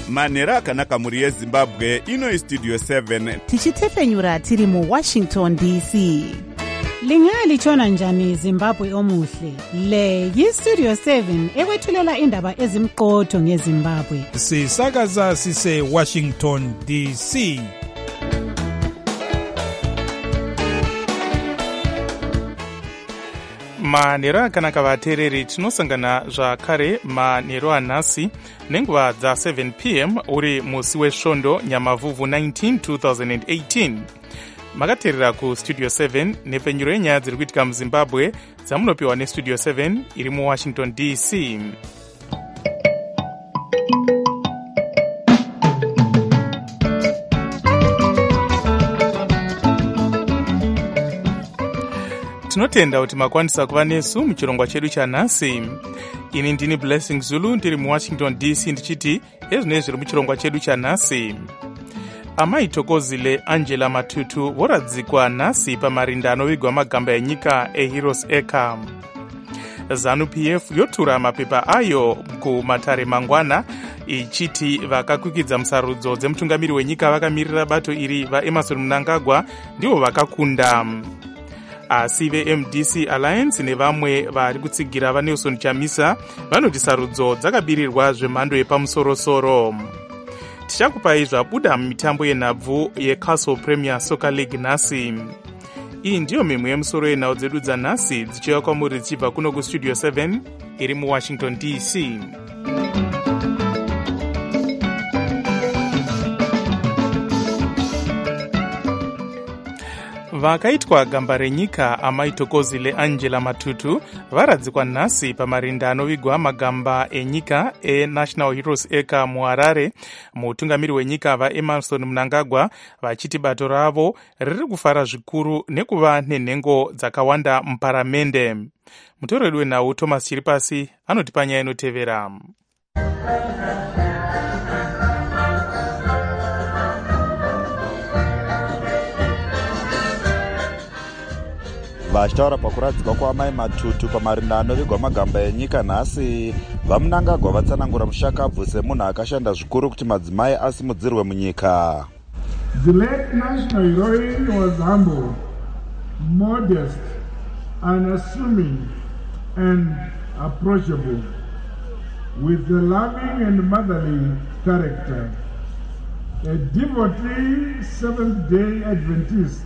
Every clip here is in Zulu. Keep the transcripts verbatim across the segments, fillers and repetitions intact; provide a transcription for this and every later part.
manhero akanaka mhuri yezimbabwe. Ino istudio seven tichitefenyura tiri muwashington D C. Lingalitshona njani Zimbabwe omuhle? Le yistudio seven ekwethulela indaba ezimqotho ngeZimbabwe. Sisakaza sise Washington D C. manhero akanaka vateereri, tinosangana zvakare manhero anhasi nenguva dza seven p m uri musi wesvondo nyamavhuvhu nineteen twenty eighteen. Makateerera kustudio seven nepfenyuro yenyaya dziri kuitika muzimbabwe dzamunopiwa nestudio seven iri muwashington D C. Tinotenda kuti makwanisa kuva nesu muchirongwa chedu chanhasi. Ini ndini Blessing Zulu ndiri muwashington D C ndichiti ezvinezvi zviri muchirongwa chedu chanhasi. Amai Thokozile Angela Matutu voradzikwa nhasi pamarinda anovigwa magamba enyika eHeroes Acre. ZANU P F yotura mapepa ayo kumatare mangwana ichiti vakakwikidza musarudzo dzemutungamiri wenyika vakamirira bato iri vaEmmerson Mnangagwa ndivo vakakunda. Asi ve-M D C Alliance nevamwe vari kutsigira vaNelson Chamisa vanoti sarudzo dzakabirirwa zvemhando yepamusorosoro. Tichakupai zvabuda mumitambo yenhabvu yeCastle Premier Soccer League nhasi. Iyi ndiyo mimwe yemusoro yenhau dzedu dzanhasi dzichiuya kwamuri dzichibva kuno kustudio seven iri muwashington D C. Vakaitwa gamba renyika Amai Thokozile Angela Matutu varadzikwa nhasi pamarinda anovigwa magamba enyika eNational Heroes Acre muHarare. Mutungamiri wenyika vaEmmerson Mnangagwa vachiti bato ravo riri kufara zvikuru nekuva nenhengo dzakawanda muparamende. Mutoreri wenhau Thomas Chiripasi anotipa nyaya inotevera. Vachitaura pakuradzikwa kwaamai Matutu pamarinda anovigwa magamba enyika nhasi, vaMnangagwa vatsanangura mushakabvu semunhu akashanda zvikuru kuti madzimai asimudzirwe munyika. The late national heroine was humble, modest, unassuming and approachable, with a loving and motherly character. A devotee Seventh-day Adventist,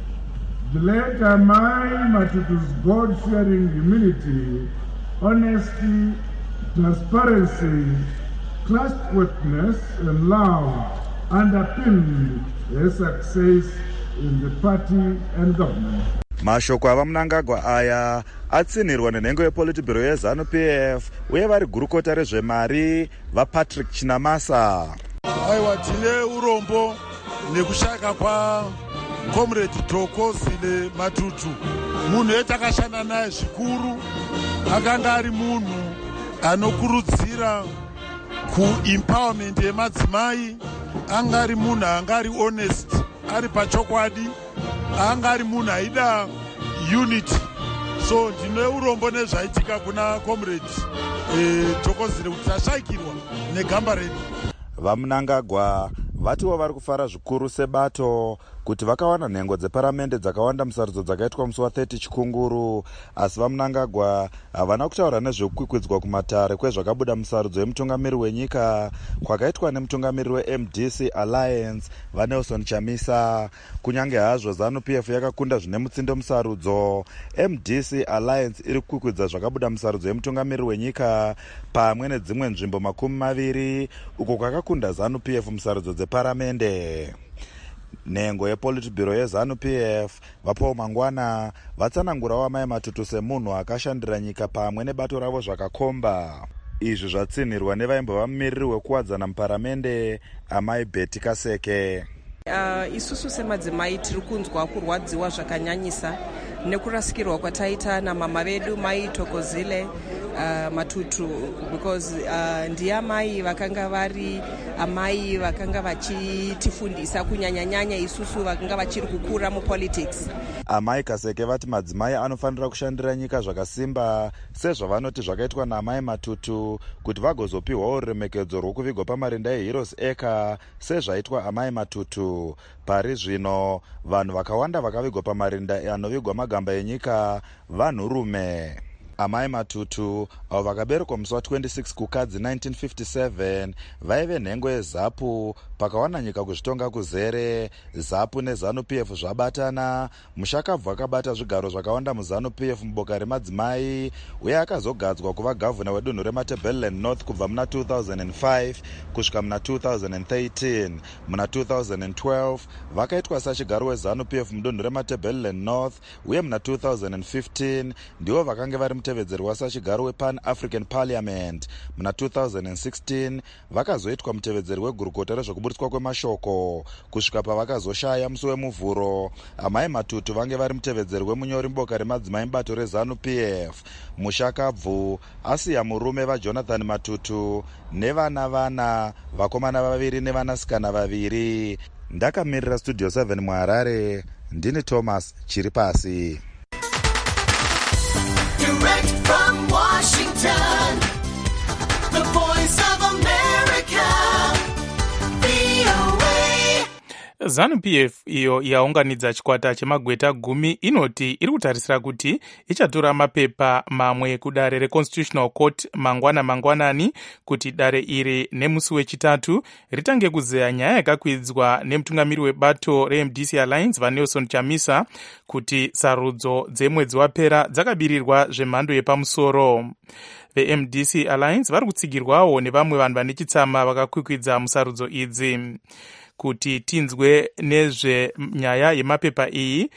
the late Amai Matutu's God-fearing humility, honesty, transparency, trustworthiness, and love underpinned her success in the party and government. Mashoko avaMnangagwa aya atsinirwa nenhengo yepolitbhiro yeZANU P F uye vari gurukota rezvemari vaPatrick Chinamasa. Aiwa, tine urombo nekushaka kwa Comrade Thokozile Matutu, munhu etakashanda naye zvikuru. Akanga ari munhu anokurudzira kuempowerment yemadzimai, anga ari munhu anga ari honest, ari pachokwadi, anga ari munhu aida unity. So ndine urombo nezvaitika kuna Comrade eh, Thokozile kuti ashakirwa negamba redu. VaMnangagwa vatiwo vari kufara zvikuru sebato kuti vakawana nhengo dzeparamende dzakawanda musarudzo dzakaitwa musi wa-thirty chikunguru. Asi vaMnangagwa havana kutaura nezvekukwikwidza kumatare kwezvakabuda musarudzo yemutungamiri wenyika kwakaitwa nemutungamiri we-M D C Alliance vaNelson Chamisa. Kunyange hazvo ZANU P F yakakunda zvine mutsindo musarudzo, M D C Alliance iri kukwikwidza zvakabuda musarudzo yemutungamiri wenyika pamwe nedzimwe nzvimbo makumi maviri uko kwakakunda ZANU P F musarudzo dzeparamende. Nhengo yepolitbhiro yeZANU P F vaPaul Mangwana vatsanangurawo Amai Matutu semunhu akashandira nyika pamwe nebato ravo zvakakomba. Izvi zvatsinirwa nevaimbova vamumiriri wekuwadzana muparamende Amai Betty Kaseke. Uh, isusu semadzimai tiri kunzwa kurwadziwa zvakanyanyisa nekurasikirwa kwataita namama vedu Mai Thokozile uh, Matutu because uh, ndiamai vakanga vari amai vakanga vachitifundisa kunyanyanyanya isusu vakanga vachiri kukura mupolitics. Amai Kaseke vati madzimai anofanira kushandira nyika zvakasimba sezvavanoti zvakaitwa naamai Matutu kuti vagozopiwawo ruremekedzo rwokuvigwa pamarinda eHeroes Acre sezvaitwa amai Matutu. Pari zvino vanhu vakawanda vakavigwa pamarinda anovigwa magamba enyika vanhurume. Amai Matutu avo vakaberekwa musi wa26 kukadzi nineteen fifty-seven vaive nhengo yeZAPU pakawana nyika kuzvitonga kuzere. ZAPU neZANU-P F zvabatana. Mushakabvu akabata zvigaro zvakawanda muZANU-P F muboka remadzimai uye akazogadzwa kuva gavhuna wedunhu reMatabeleland North kubva muna two thousand five kusvika muna two thousand thirteen. Muna two thousand twelve vakaitwa sachigaro weZANU-P F mudunhu reMatabeleland North uye muna two thousand fifteen ndivo vakanga vari mutevedzeri wasachigaro wePan African Parliament. Muna two thousand sixteen vakazoitwa mutevedzeri wegurukota rezvekuburitswa kwemashoko kusvika pavakazoshaya musi wemuvhuro. Amai Matutu vange vari mutevedzeri wemunyori muboka remadzimai mubato reZANU-P F. Mushakabvu asiya murume vaJonathan Matutu nevana vana, vakomana vaviri nevanasikana vaviri. Ndakamirira Studio seven muHarare, ndini Thomas Chiripasi. Direct from Washington, the voice of America, V O A. ZANU-P F iyo yaunganidza chikwata chemagweta gumi inoti iri kutarisira kuti ichatora mapepa mamwe kudare reConstitutional Court mangwana mangwanani kuti dare iri nemusi wechitatu ritange kuzeya nyaya yakakwidzwa nemutungamiri webato reM D C Alliance vaNelson Chamisa kuti sarudzo dzemwedzi wapera dzakabirirwa zvemhando yepamusoro. VeM D C Alliance vari kutsigirwawo nevamwe vanhu vane chitsama vakakwikwidza musarudzo idzi. Kuti tinzwe nezvenyaya yemapepa iyi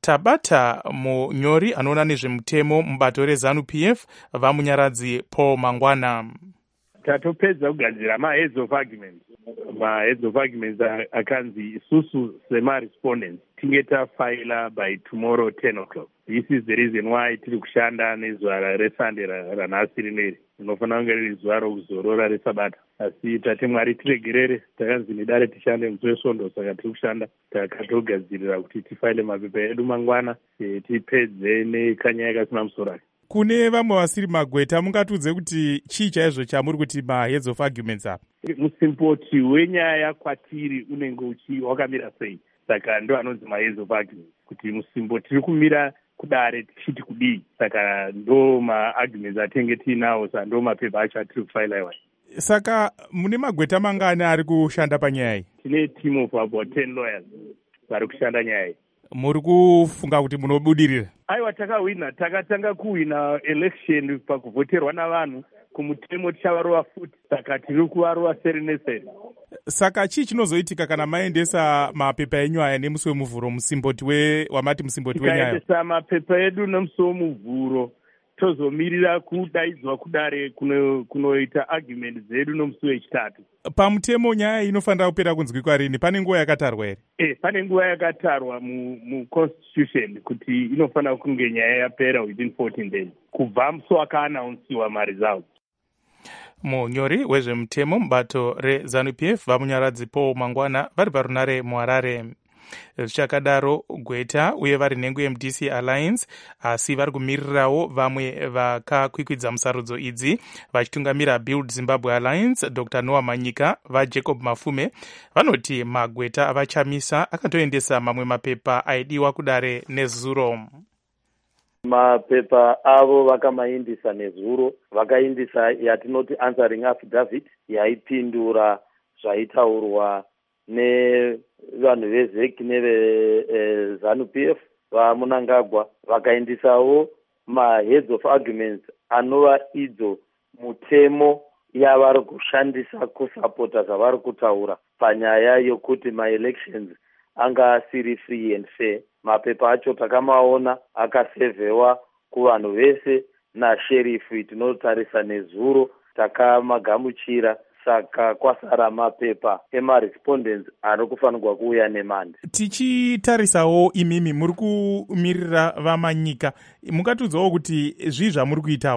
tabata munyori anoona nezvemutemo mubato reZANU-P F vamunyaradzi Paul Mangwana. Tatopedza kugadzira ma-heads of arguments. Ma-heads of arguments akanzi isusu sema-respondents tinge tafaila by tomorrow ten o'clock. This is the reason why tiri kushanda nezuva reSunday ranhasi rineri. Rinofanira kunge riri zuva rokuzorora reSabata. Asi tate Mwari tiregerere, takanzi nedare tishande musi weSvondo, saka tiri kushanda takatogadzirira kuti tifaile mapepa edu mangwana tipedze nekanyaya kasina musoro ake. Kune vamwe vasiri magweta mungatudze kuti chii chaizvo chamuri kuti ma-heads of arguments apa? Musimboti wenyaya kwatiri unenge wakamira sei? Saka ndo anonzi ma-heads of arguments. Kuti musimboti tiri kumira kudare tichiti kudii, saka ndo ma-arguments atenge tiinawo, saka ndo mapepa acho atiri kufaila iwayo. Saka mune magweta mangani ari kushanda panyaya iyi? Tine team of about ten lawyers vari kushanda nyaya iyi. Muri kufunga kuti munobudirira? Aiwa, takahwina, takatanga kuhwina election pakuvhoterwa navanhu, kumutemo tichavarova futi, saka tiri kuvarova seri neseri. Saka chii chinozoitika kana maendesa mapepa enyu aya nemusi wemuvhuro musimboti we wamati musimboti wenyaya? Tikaendesa mapepa edu nemusi wemuvhuro tozomirira kudaidzwa kudare kunoita kuno argument dzedu nomusi wechitatu. Pamutemo nyaya inofanira kupera kunzwikwa rini? Pane nguva yakatarwa here? Eh, pane nguva yakatarwa mu, mu constitution kuti inofanira kunge nyaya yapera within fourteen days kubva musi wakaanaunsiwa maresults. Munyori wezvemutemo mubato reZANU-P F vamunyaradzi Paul Mangwana vari parunare muHarare. Zvichakadaro gweta uye vari nhengo yeM D C Alliance asi vari kumirirawo vamwe vakakwikwidza musarudzo idzi vachitungamira Build Zimbabwe Alliance Doctor Noah Manyika vaJacob Mafume vanoti magweta avachamisa akatoendesa mamwe mapepa aidiwa kudare nezuro. Mapepa avo vakamaindisa nezuro, vakaindisa yatinoti answering affidavit yaipindura zvaitaurwa nevanhu veZEC neveZANU-P F vaMunangagwa, vakaindisawo ma-heads of arguments anova idzo mutemo yavari kushandisa kusapota zvavari kutaura panyaya yokuti ma-elections anga asiri free and fair. Mapepa acho takamaona akasevewa kuvanhu vese nasherifi tinotarisa nezuro takamagamuchira, saka kwasara mapepa ema-respondents ari kufanirwa kuuya nemande. Tichitarisawo imimi muri kumirira vaManyika, mungatiudzawo kuti zvii zvamuri kuitawo? Isi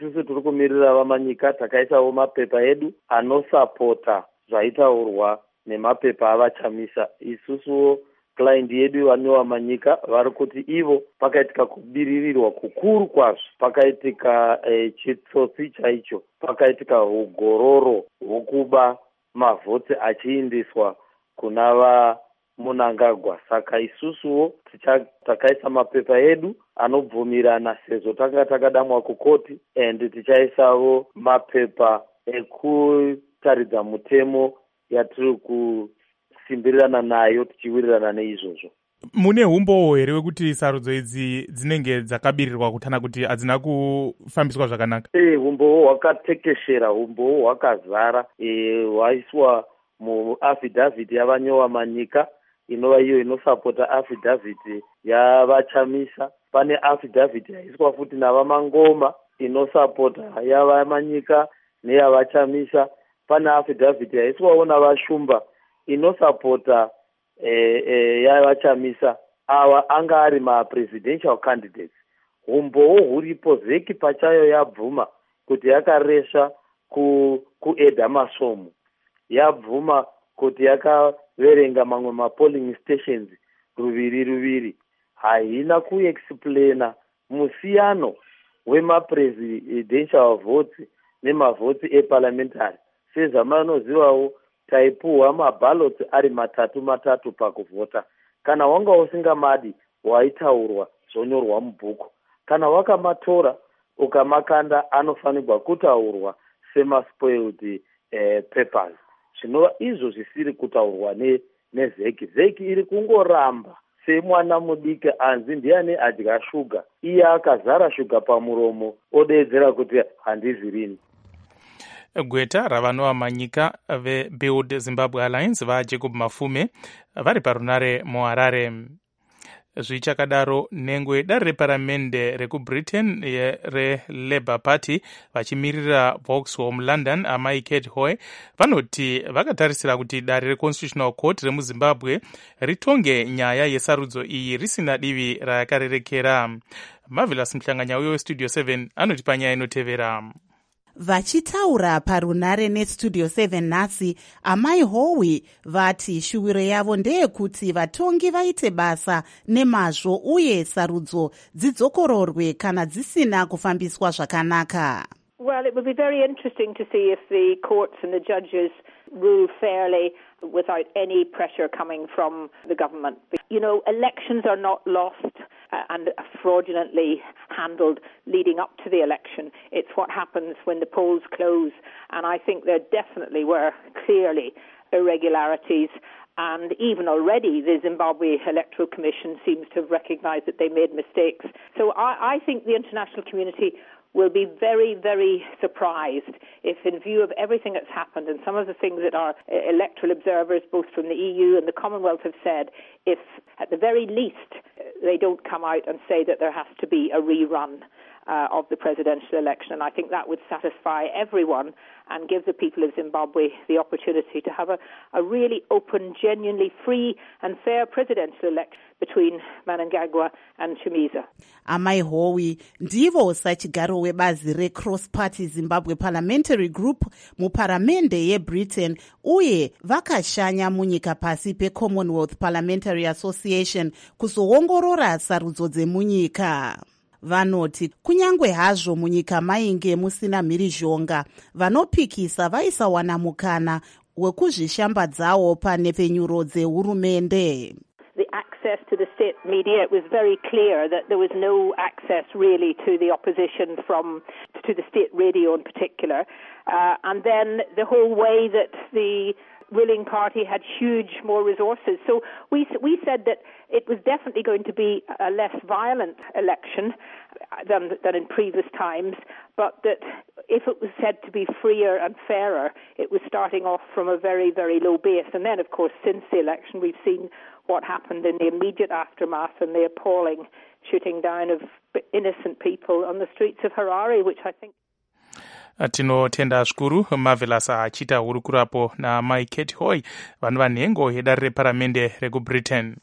isusu tiri kumirira vamanyika takaisawo mapepa edu anosapota zvaitaurwa nemapepa avachamisa. Isusuwo client yedu vaniwa manyika vari kuti ivo pakaitika kubiririrwa kukuru kwazvo, pakaitika e, chitsotsi chaicho, pakaitika ugororo hwokuba mavhoti achiindiswa kuna vaMnangagwa. Saka isusuwo takaisa mapepa edu anobvumirana sezvo tanga takadamwa kukoti, and tichaisawo mapepa ekutaridza mutemo yatiri kusimbirirana nayo tichiwirirana neizvozvo. Mune umbowo here wekuti sarudzo idzi dzinenge dzakabirirwa kutana kuti hadzina kufambiswa zvakanaka? E, umbowo hwakatekeshera, umbowo hwakazara, e, hwaiswa muafidhavhiti yavanyowa manyika inova iyo inosapota afidhavhiti yavachamisa. Pane afidhavhiti yaiswa futi navamangoma inosapota yavamanyika neyavachamisa. Pane afidhavhiti yaiswawo navashumba inosapota e, e, yavachamisa. Ava anga ari mapresidential candidates. Umbowo huripo, vheki pachayo yabvuma kuti yakaresha ku, kuedha masomo, yabvuma kuti yakaverenga mamwe mapolling stations ruviri ruviri. Haina kuexplaina musiyano wemapresidential votes nemavhoti eparliamentary. Sezvamanozivawo taipuhwa maballots ari matatu matatu pakuvhota. Kana wanga usingamadi waitaurwa zvonyorwa mubhuku. Kana wakamatora ukamakanda anofanirwa kutaurwa semaspoiled eh, papers. Zvinova izvo zvisiri kutaurwa ne, nevheki. Vheki iri kungoramba semwana mudiki anzi ndiani adya shuga, iye akazara shuga pamuromo odeedzera kuti handizi rini. Gweta ravanova manyika veBuild Zimbabwe Alliance vaJacob Mafume vari parunare muHarare. Zvichakadaro, nhengo yedare reparamende rekubritain reLabour Party vachimirira Vauxhall London amai Kate Hoy vanoti vakatarisira kuti dare reConstitutional Court remuZimbabwe ritonge nyaya yesarudzo iyi risina divi rayakarerekera. Marvelous Mhlanganyauyo weStudio seven anoti panyaya inotevera. Vachitaura parunare neStudio seven nhasi, amai Howe vati shuwiro yavo ndeyekuti vatongi vaite basa nemazvo uye sarudzo dzidzokororwe kana dzisina kufambiswa zvakanaka. Well, it would be very interesting to see if the courts and the judges rule fairly without any pressure coming from the government. You know, elections are not lost uh, and fraudulently handled leading up to the election. It's what happens when the polls close. And I think there definitely were clearly irregularities. And even already the Zimbabwe Electoral Commission seems to have recognized that they made mistakes. So I, I think the international community will be very, very surprised if, in view of everything that's happened and some of the things that our electoral observers, both from the E U and the Commonwealth, have said, if at the very least they don't come out and say that there has to be a rerun uh, of the presidential election. And I think that would satisfy everyone and give the people of Zimbabwe the opportunity to have a, a really open, genuinely free and fair presidential election between Mnangagwa and Chamisa. Amai Howe ndivo sachigaro webazi reCross Party Zimbabwe Parliamentary Group muparamende yeBritain uye vakashanya munyika pasi peCommonwealth Parliamentary Association kuzoongorora sarudzo dzemunyika. Vanoti kunyangwe hazvo munyika mainge musina mhirizhonga, vanopikisa vaisawana mukana wekuzvishambadzawo pane penyuro dzehurumende. The access to the state media, it was very clear that there was no access really to the opposition from to the state radio in particular. Uh, and then the whole way that the ruling party had huge more resources. So we we said that it was definitely going to be a less violent election than than in previous times, but that if it was said to be freer and fairer, it was starting off from a very, very low base. And then, of course, since the election, we've seen what happened in the immediate aftermath and the appalling shooting down of innocent people on the streets of Harare, which I think... Tinotenda zvikuru Marvelous achita hurukurapo namai Kate Hoy vanhu vanhengo yedare reparamende rekuBritain.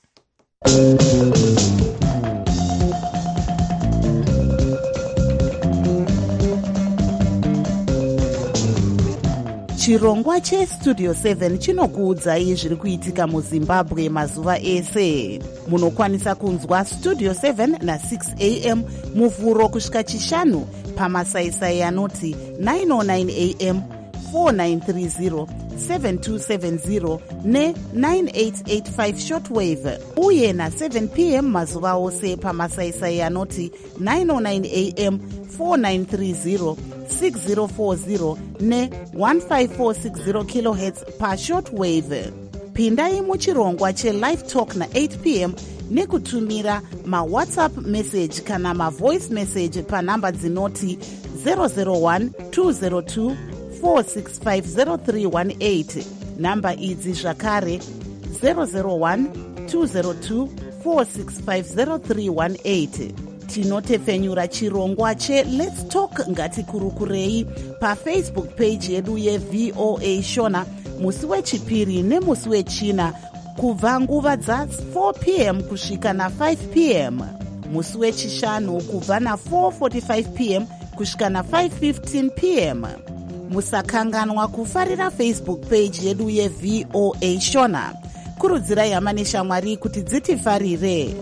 chirongwa chestudio seven chinokuudzai zviri kuitika muzimbabwe mazuva ese. Munokwanisa kunzwa studio seven na six a m muvhuro kusvika chishanu pamasaisai anoti nine oh nine a m, four nine three zero, seven two seven zero ne nine eight eight five shortwave, uye na seven p m mazuva ose pamasaisai anoti nine oh nine a m, four nine three zero, six zero four zero ne one five four six zero kilohertz pa shortwave. Pindai muchirongwa che-live talk na eight p m nekutumira ma-whatsapp message kana ma-voice message panhamba dzinoti zero zero one two zero two four six five zero three one eight. Namba idzi zvakare zero zero one two zero two four six five zero three one eight. Tinotefenyura chirongwa che Let's Talk ngatikurukurei pafacebook page yedu ye-V O A Shona musi wechipiri nemusi wechina kubva nguva dza four p m kusvika na five p m, musi wechishanu kubva na four forty-five p m kusvika na five fifteen p m. Musakanganwa kufarira Facebook page yedu ye-V O A Shona. Kurudzirai hama neshamwari kuti dzitifarire.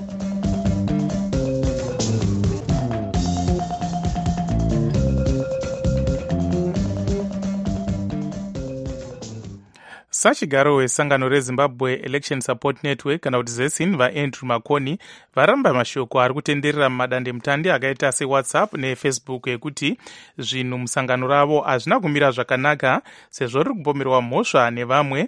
Sachigaro wesangano reZimbabwe Election Support Network kana kuti ZESIN vaAndrew Makoni varamba mashoko ari kutenderera mumadande mutande akaita seWhatsApp neFacebook ekuti zvinhu musangano ravo hazvina kumira zvakanaka sezvo riri kupomerwa mhosva nevamwe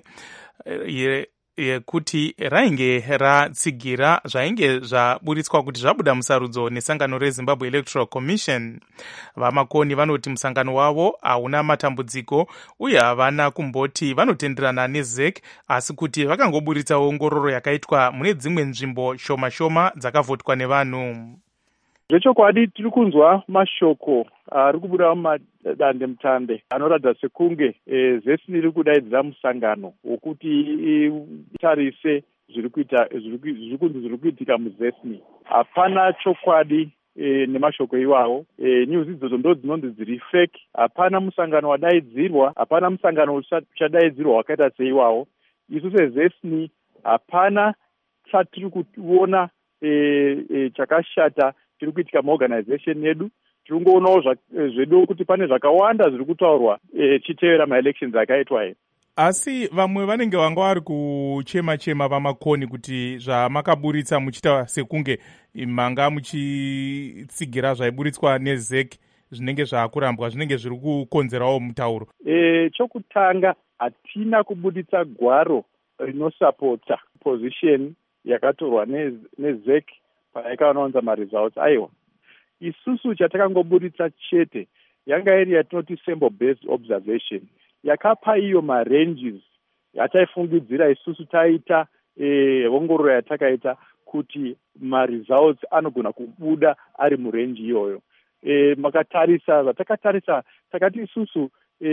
yekuti rainge ratsigira zvainge zvaburitswa kuti zvabuda musarudzo nesangano reZimbabwe Electoral Commission. Vamakoni vanoti musangano wavo hauna matambudziko uye havana kumboti vanotenderana neZ E C, asi kuti vakangoburitsa ongororo yakaitwa mune dzimwe nzvimbo shoma shoma dzakavhotwa nevanhu. Zvechokwadi tiri kunzwa mashoko ari kubuda mumadande mutande anoratidza sekunge e, ZESIN iri kudaidzira musangano wokuti itarise zviri kuita zviri kunzi zviri kuitika muZESIN. Hapana chokwadi e, nemashoko iwawo. E, news idzodzo ndo dzinonzi dziri fake. Hapana musangano wadaidzirwa, hapana musangano uchadaidzirwa wakaita seiwawo. Isu seZESIN hapana chatiri kuona e, e, chakashata tiri kuitika maorganization yedu. Tiri kungoonawo zvedu kuti pane zvakawanda zviri kutaurwa e, chitevera maelections akaitwa e. Asi vamwe vanenge vanga vari kuchema chema vamakoni kuti zvamakaburitsa muchita sekunge manga muchitsigira zvaiburitswa neZ E C zvinenge zvakurambwa zvinenge zviri kukonzerawo mutauro. E, chokutanga hatina kubuditsa gwaro rinosapota position yakatorwa neZ E C paikaonaunza maresults. Aiwa, isusu chatakangoburitsa chete yanga iri yatinoti sample based observation yakapa iyo maranges yataifungidzira isusu taita e, ongororo yatakaita kuti maresults anogona kubuda ari murange iyoyo. E, makatarisa zvatakatarisa takati isusu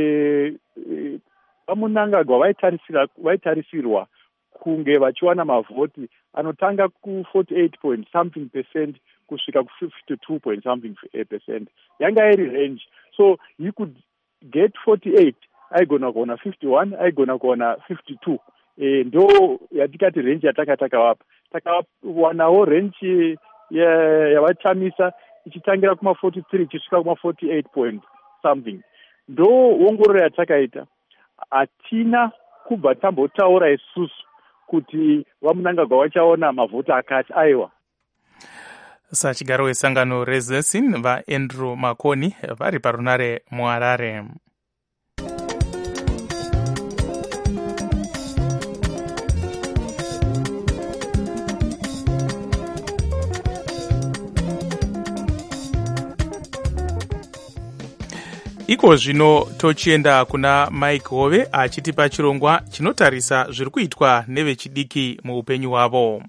vamunangagwa e, vaitarisirwa kunge vachiwana mavhoti anotanga ku forty-eight point something percent kusvika ku fifty-two point something percent. Yanga iri range, so you could get forty-eight, aigona kuona fifty-one, aigona kuona fifty-two. E, ndo yatikati range yatakataka takawanawo range yavachamisa ya ichitangira kuma forty-three ichisvika kuma forty-eight point something. Ndo ongororo yatakaita. Hatina kubva tambotaura isusu kuti vamunangagwa vachaona mavhoti akati. Aiwa, sachigaro wesangano reZESIN vaAndrew Makoni vari parunare muHarare. Iko zvino tochienda kuna Mike Hove achitipa chirongwa chinotarisa zviri kuitwa nevechidiki muupenyu hwavo.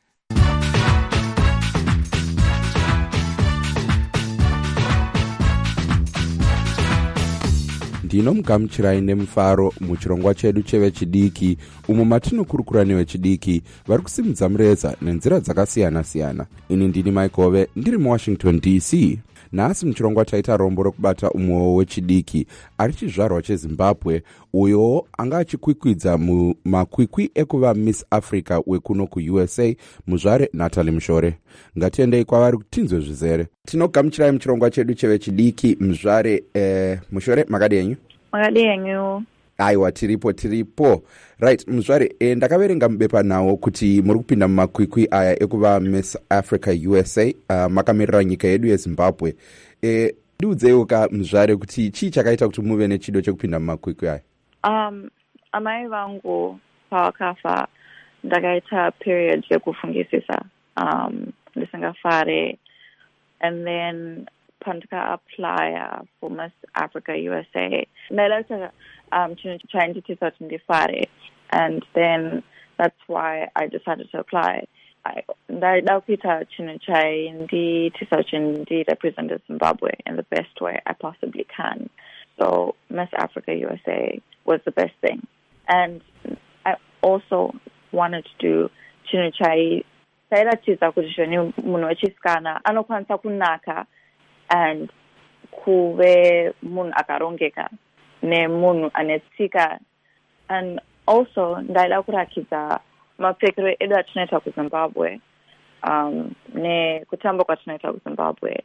Ndinomugamuchirai nemufaro muchirongwa chedu chevechidiki umo matinokurukura nevechidiki vari kusimudza mureza nenzira dzakasiyana siyana. Ini ndini Mike Hove ndiri muWashington D C. nhasi muchirongwa taita rombo rokubata umwewo wechidiki ari chizvarwa chezimbabwe uyo anga achikwikwidza mumakwikwi ekuva Miss Africa wekuno kuUS A, muzvare Natalie Mushore. Ngatiendei kwavari kutinzwe zvizere. Tinogamuchirai muchirongwa chedu chevechidiki muzvare. eh, Mushore, makadi yenyu? Makadi yenyu. Aiwa, tiripo tiripo. Right, muzvare, e, ndakaverenga mubepa nawo kuti muri kupinda mumakwikwi aya ekuva Miss Africa U S A, uh, makamirira nyika yedu yeZimbabwe. E, ndiudzeiwo ka muzvare kuti chii chakaita kuti muve nechido chekupinda mumakwikwi aya? Um, amai vangu pavakafa ndakaita period yekufungisisa um, ndisingafare, and then pandika apply for Miss Africa U S A. Ndaida um chainditisa kuti ndifare, and then that's why I decided to apply. Ndaida kuita chinhu chainditisa kuti ndirepresent Zimbabwe in the best way I possibly can. So Miss Africa U S A was the best thing. And I also wanted to do chinhu chai sairatidza kuti zvoni munhu wechisikana anokwanisa kunaka and kuve munhu akarongeka nemunhu ane tsika. And also ndaida kurakidza mapfekero edu atinoita kuZimbabwe, um, nekutamba kwatinoita kuZimbabwe,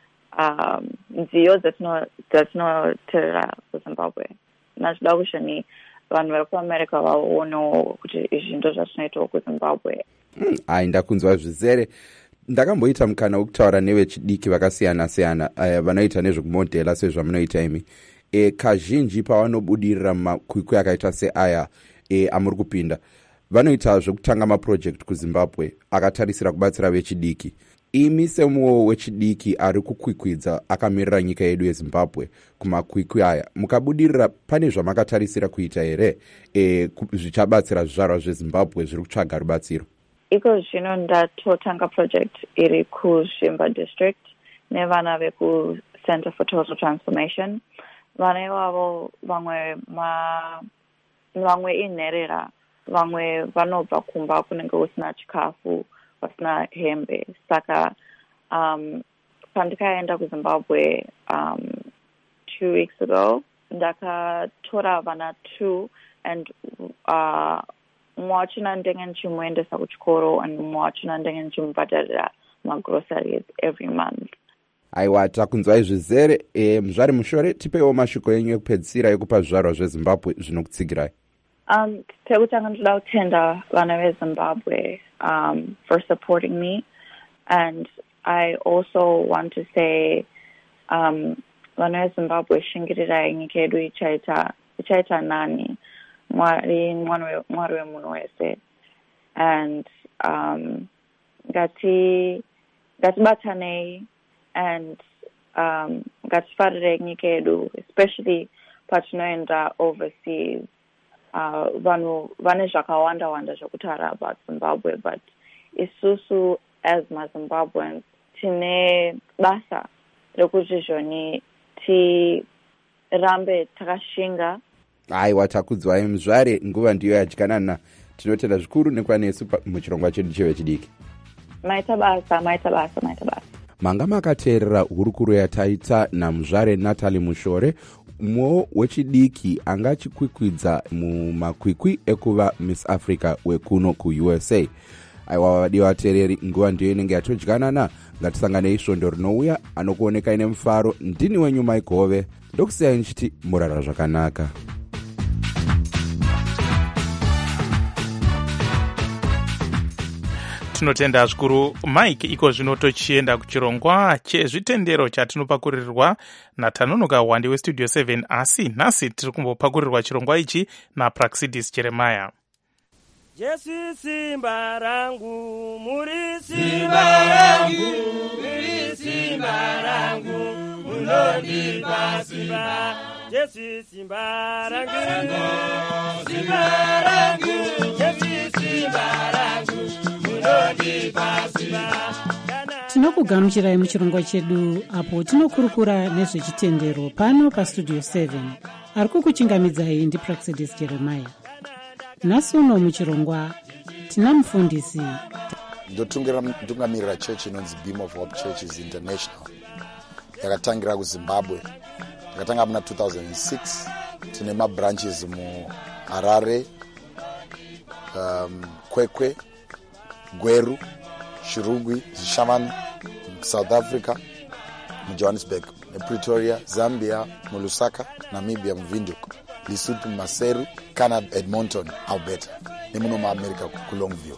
um, nziyo dzatinoteerera kuZimbabwe. Nachida kushoni vanhu vari kuAmerica vaonewo kuti izvi ndo zvatinoitawo kuZimbabwe. Mm, ai ndakunzwa zvizere. Ndakamboita mukana wekutaura nevechidiki vakasiyana siyana uh, vanoita nezvekumodhela sezvamunoita imi. E, kazhinji pavanobudirira mumakwikwi akaita seaya e, amuri kupinda, vanoita zvekutanga maproject kuZimbabwe akatarisira kubatsira vechidiki. Imi semuwo wechidiki ari kukwikwidza akamirira nyika yedu yeZimbabwe kumakwikwi aya, mukabudirira pane zvamakatarisira kuita here e, zvichabatsira zvizvarwa zveZimbabwe zviri kutsvaga rubatsiro? Iko zvino ndatotanga project iri kuZvimba district nevana veku Center for Total Transformation. Vana ivavo vamwe ma vamwe inherera, vamwe vanobva kumba kunenge usina chikafu, vasina hembe. Saka um, pandikaenda kuZimbabwe um, two weeks ago, ndakatora vana two, and uh, mumwe wachina ndenge ndichimuendesa kuchikoro and mumwe wachina ndenge ndichimubhadharira magroceries every month. Aiwa, takunzwai zvizere. E, muzvare Mushore, tipeiwo mashoko enyu ekupedzisira ekupa zvizvarwa zveZimbabwe zvinokutsigirai. Um, pekutanga ndoda kutenda vana veZimbabwe um, for supporting me, and I also want to say um, vana veZimbabwe shingirirai, nyika yedu ichaita ichaita nani, mwari mwari wemunhu wese, and um, ngati ngatibatanei and um, ngatifarire nyika yedu, especially patinoenda overseas. Uh, vanhu vane zvakawanda wanda zvokutaura about Zimbabwe, but isusu as maZimbabweans tine basa rekuti zvoni tirambe takashinga. Aiwa, takudzwai muzvare, nguva ndiyo yadyanana. Tinotenda zvikuru nekuva nesu muchirongwa chedu chevechidiki. Maita basa, maita basa, maita basa. Manga makateerera hurukuro yataita namuzvare Natalie Mushore, umwewo wechidiki anga achikwikwidza mumakwikwi ekuva Miss Africa wekuno kuUS A. Aiwa, vadiwa vateereri, nguva ndiyo inenge yatodyanana. Ngatisanganei svondo rinouya, anokuoneka ine mufaro. Ndini wenyu Maikove, ndokusiyai nichiti murara zvakanaka. Tinotenda zvikuru Mike. Iko zvino tochienda kuchirongwa chezvitendero chatinopakurirwa naTanonoka Wande weStudio seven, asi nhasi tiri kumbopakurirwa chirongwa ichi naPraxidis Jeremiah. Jesu simba rangu, muri simba rangu, muri simba rangu, munondipa simba. Jesu simba rangu, simba rangu, Jesu simba rangu, munondipa simba. Tinokugamuchirai muchirongwa chedu apo tinokurukura nezvechitendero pano paStudio seven. Ari kukuchingamidzai ndiPraxidis Jeremiah. Nhasi uno muchirongwa tina mufundisi ndotungamirira chechi inonzi Beam of Hope Churches International. yakatangira kuzimbabwe yakatanga muna two thousand six. Tine mabranches muharare, um, kwekwe, gweru, shirugwi, zishamani, south africa, mujohannesburg, pretoria, zambia, mulusaka, namibia, muvinduk, lesotho, maseru, canada, edmonton, alberta, nemuno muamerica kulongview.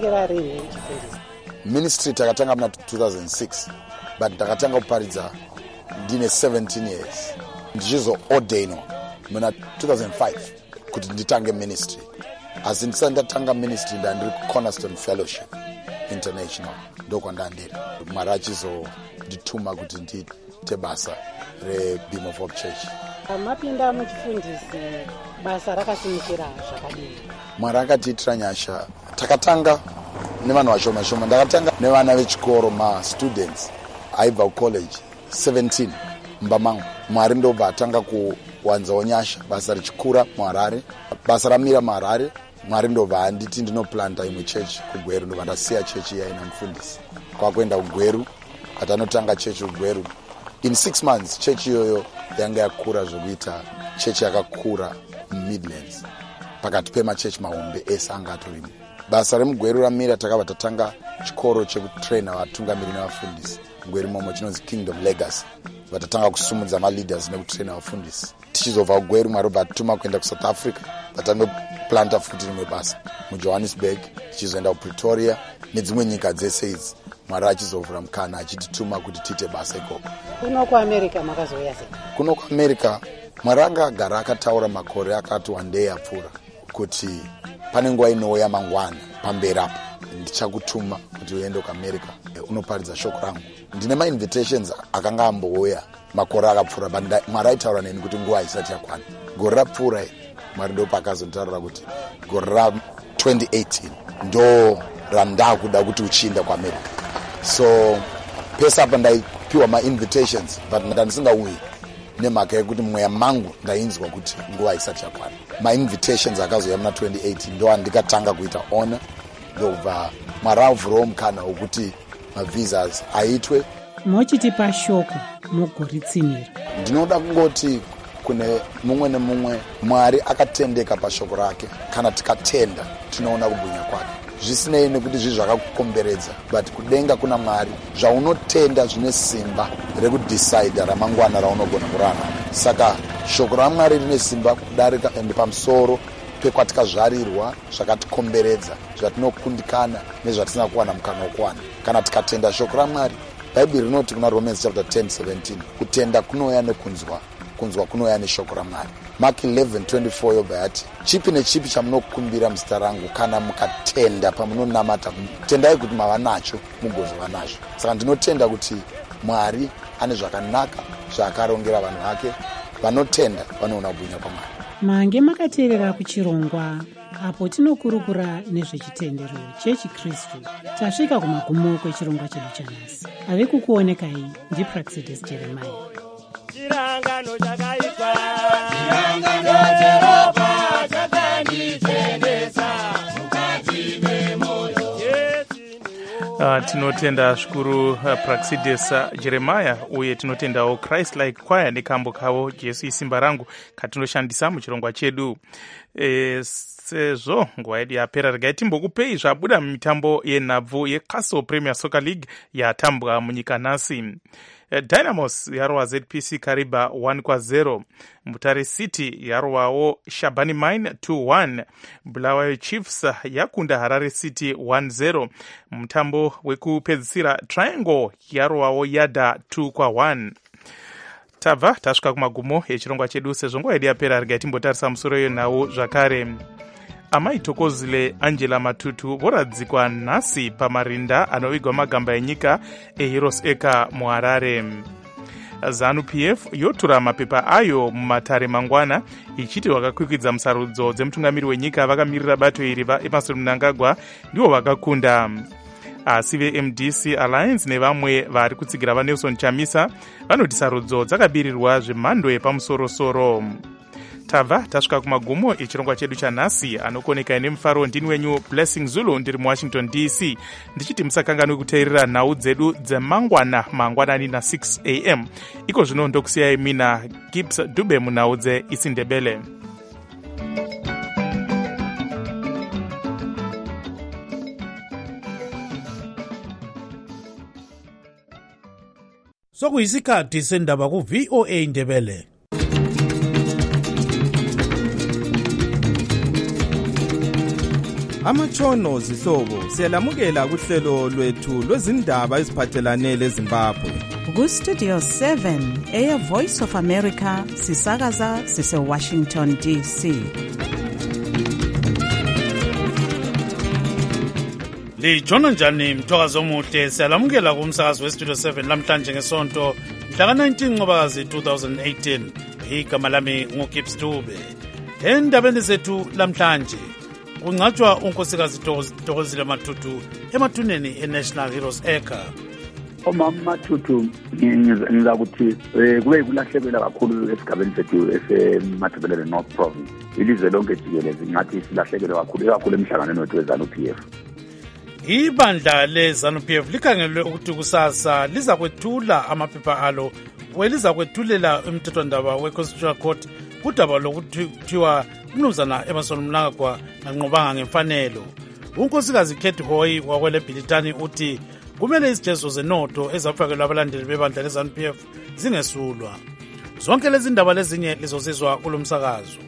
Ministry takatanga muna two thousand six, but takatanga kuparidza ndine seventeen years. Ndichizo ordainwa muna two thousand five kuti nditange ministry. Asi ndisati ndatanga ministry ndandiri Cornerstone Fellowship International ndokwandandira. Mwari achizondituma kuti ndiite basa reBeam of Hope Church. Mapinda muchifundisi basa rakasimukira zvakadini? Mwari akatiitira nyasha. Takatanga nevanhu vashoma shoma. Ndakatanga nevana vechikoro ma-students aibva kucollege seventeen mbamangu. Mwari ndobva atanga kuwanzawo nyasha. Basa richikura muHarare, basa ramira muHarare. Mwari ndobva anditi ndinoplanta imwe chechi kuGweru. Ndobva ndasiya chechi iya ina mufundisi kwakuenda kuGweru, atanotanga chechi kuGweru. In six months chechi iyoyo yanga yakura zvokuita chechi yakakura Midlands, pakati pemachechi mahombe ese anga atorimo. Basa remugweru ramira takabva tatanga chikoro chekutraina vatungamiri nevafundisi. Mugweru momo chinonzi Kingdom Legacy. Vatatanga kusumudza maleaders nekutraina vafundisi. Tichizobva kugweru Mwari vatuma kuenda kuSouth Africa, vatandoplanta futi rimwe basa muJohannesburg, tichizoenda kuPretoria nedzimwe nyika dzese idzi. Mwari achizovhura mukana achitituma kuti tiite basa ikoko. Kuno kuAmerica makazoya sei? Kuno kuAmerica Mwari anga agara akataura makore akati one day apfuura kuti pane nguva inouya mangwana pamberi apo ndichakutuma kuti uende kuAmerica unoparidza shoko rangu. Ndine ma-invitations akanga ambouya makore akapfuura, but Mwari aitaura neni kuti nguva isati yakwana. Gore rapfuura Mwari ndo pakazonditarira kuti gore ra twenty eighteen ndo randakuda kuti uchienda kuAmerica. So pesa apa ndaipiwa ma-invitations but ndandisingauyi nemhaka yekuti mweya mangu ndainzwa kuti nguva isati yakwana. Ma-invitations akazoya muna twenty eighteen ndo andikatanga kuita honor, ndobva Mwari avhurawo mukana wokuti mavisas aitwe. Mochitipa shoko mugoritsinira. Ndinoda kungoti kune mumwe nemumwe Mwari akatendeka pashoko rake. Kana tikatenda tinoona kubwinya kwake. Zvisinei nekuti zvi zvakakukomberedza, but kudenga kuna Mwari zvaunotenda zvine simba rekudecide ramangwana raunogona kurarama. Saka shoko raMwari rine simba kudarika ende pamusoro pekwatikazvarirwa zvakatikomberedza, zvatinokundikana nezvatisina kuwana mukana wokuwana. Kana tikatenda shoko raMwari, Bhaibheri rinoti kuna Romans chapter ten seventeen, kutenda kunouya nekunzwa, kunzwa kunouya neshoko raMwari. Mark eleven twenty-four yobva yati, chipi nechipi chamunokumbira muzita rangu kana mukatenda pamunonamata, tendai kuti mava nacho mugozova nazvo. Saka ndinotenda kuti Mwari ane zvakanaka zvaakarongera vanhu vake. Vanotenda vanoona kubwinya kwaMwari. Mange makateerera kuchirongwa apo tinokurukura nezvechitendero chechikristu. Tasvika kumagumo kwechirongwa chedu chanhasi. Ave kukuonekai ndiPraxedis Jeremiah. Chirangano chakaitwa, chirangano cheropa chakanditendesa mukati memoyo. Uh, tinotenda zvikuru uh, Praxedis Jeremiah uye tinotendawo Christ Like Choir nekambo kavo Jesu isimba rangu katinoshandisa muchirongwa chedu. E, sezvo nguva yedu yapera, regai timbokupei zvabuda mumitambo yenhabvu yeCastle Premier Soccer League yatambwa munyika nhasi. Dynamos yarwa Z P C Kariba one kwa zero. Mutare City yarwawo Shabani Mine two one. Bulawayo Chiefs yakunda Harare City one zero. Mutambo wekupedzisira Triangle yarwawo Yada two kwa one. Tabva tasvika kumagumo echirongwa chedu, sezvo nguva yedu yapera, regai timbotarisa musoro iyo nawo zvakare. Amai Tokozile Angela Matutu voradzikwa nhasi pamarinda anovigwa magamba enyika eHeroes Eka muHarare. ZANU P F yotura mapepa ayo mumatare mangwana ichiti wakakwikwidza musarudzo dzemutungamiri wenyika vakamirira bato iri vaEmmerson Mnangagwa ndivo vakakunda. Asi veM D C Alliance nevamwe vari kutsigira vaNelson Chamisa vanoti sarudzo dzakabirirwa zvemhando yepamusoro-soro. tabva tasvika kumagumo echirongwa chedu chanhasi. Anokuonekai nemufaro ndini wenyu Blessing Zulu, ndiri muwashington D C, ndichiti musakanganwe kuteerera nhau dzedu dzemangwana mangwanani na six a m. iko zvino ndokusiyai mina Gibbs Dube munhau dzeIsindebele. Sokuyisikhathi sendaba ku V O A Ndebele. Amatshono zihlobo siyalamukela kuhlelo lwethu lwezindaba eziphathelane leZimbabwe. Ku Studio seven Air Voice of America sisakaza sise Washington D C. Lijona njani mthokazo omuhle, siyalamukela kumsakazo weStudio seven lamhlanje ngesonto mhla nineteen Ncwabakazi two thousand eighteen. Igama lami nguGibbs Dube. Endabeni zethu lamhlanje kungcatshwa unkosikazi Thokozile Matutu emathuneni eNational Heroes Acre. Omama Matutu ngizakuthi kube kulahlekela kakhulu esigabeni sethu eseMatabeleland North Province. Ilizwe lonke jikelele ngathi silahlekele kakhulu kakhulu emhlanganweni wethu weZANU-P F. Ibandla leZANU-P F likhangelwe ukuthi kusasa liza kwethula amaphepha alo weliza kwethulela umthethwandaba we-Constitutional Court kudaba lokuthiwa umnumzana Emmerson Mnangagwa anqobanga ngemfanelo. Unkosikazi Kate Hoy wakwele Bhilitani uthi kumele izijezo zenotho ezafakelwa abalandeli bebandla leZANU-P F zingesulwa. Zonke lezi ndaba lezinye lizozizwa kulomsakazo.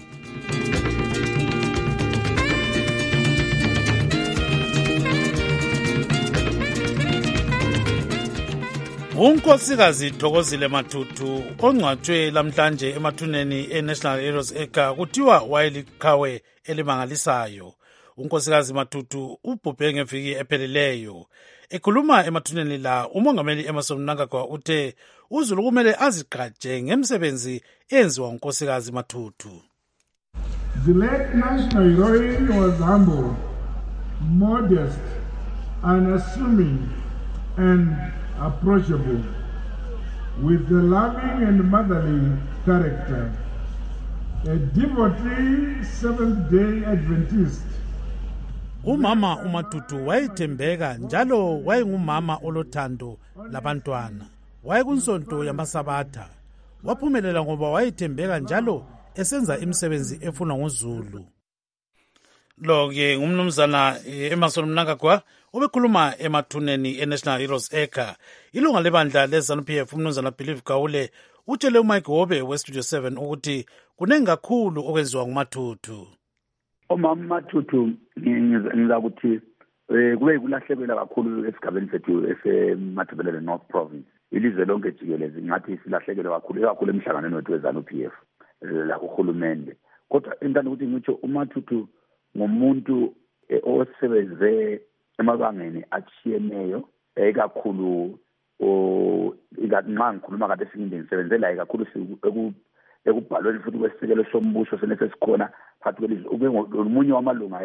Unkosikazi Thokozile Matutu ongcwatshwe lamhlanje emathuneni eNational Heroes Acre kuthiwa wayeliqhawe elimangalisayo. Unkosikazi Matutu ubhubhe ngeviki epheleleyo. Ekhuluma emathuneni la, umongameli Emmerson Mnangagwa uthe uZulu kumele azigqaje ngemsebenzi enziwa unkosikazi Matutu. The late national heroine was humble, modest, unassuming, and approachable, with a loving and motherly character. A devotee Seventh-day Adventist. Umama uMatutu wayethembeka njalo wayengumama olothando labantwana. Wayekunsonto yamasabatha. Waphumelela ngoba wayethembeka njalo esenza imisebenzi efunwa nguZulu. Lo-ke ngumnumzana Emmerson Mnangagwa obekhuluma emathuneni eNational Heroes Acre. Ilunga lebandla leZANU-P F umnumzana Believe Gawule utshele uMike Hobe weStudio seven ukuthi kunengi kakhulu okwenziwa nguMatutu. Omama Matutu ngizakuthi kube kulahlekela kakhulu esigabeni sethu eseMatabeleland North Province. Ilizwe lonke jikelele ngathi silahlekele kakhulu kakhulu emhlanganweni wethu weZANU-P F la kuhulumende. Kodwa into ukuthi ngitsho uMatutu ngomuntu osebenze emabangeni atshiyeneyo ekakhulu o nxa ngikhuluma kade singindeni sebenzela kakhulu ekubhalweni futhi kwesisekelo sombuso senesikhona phakathi kwelizwe ube ngomunye wamalunga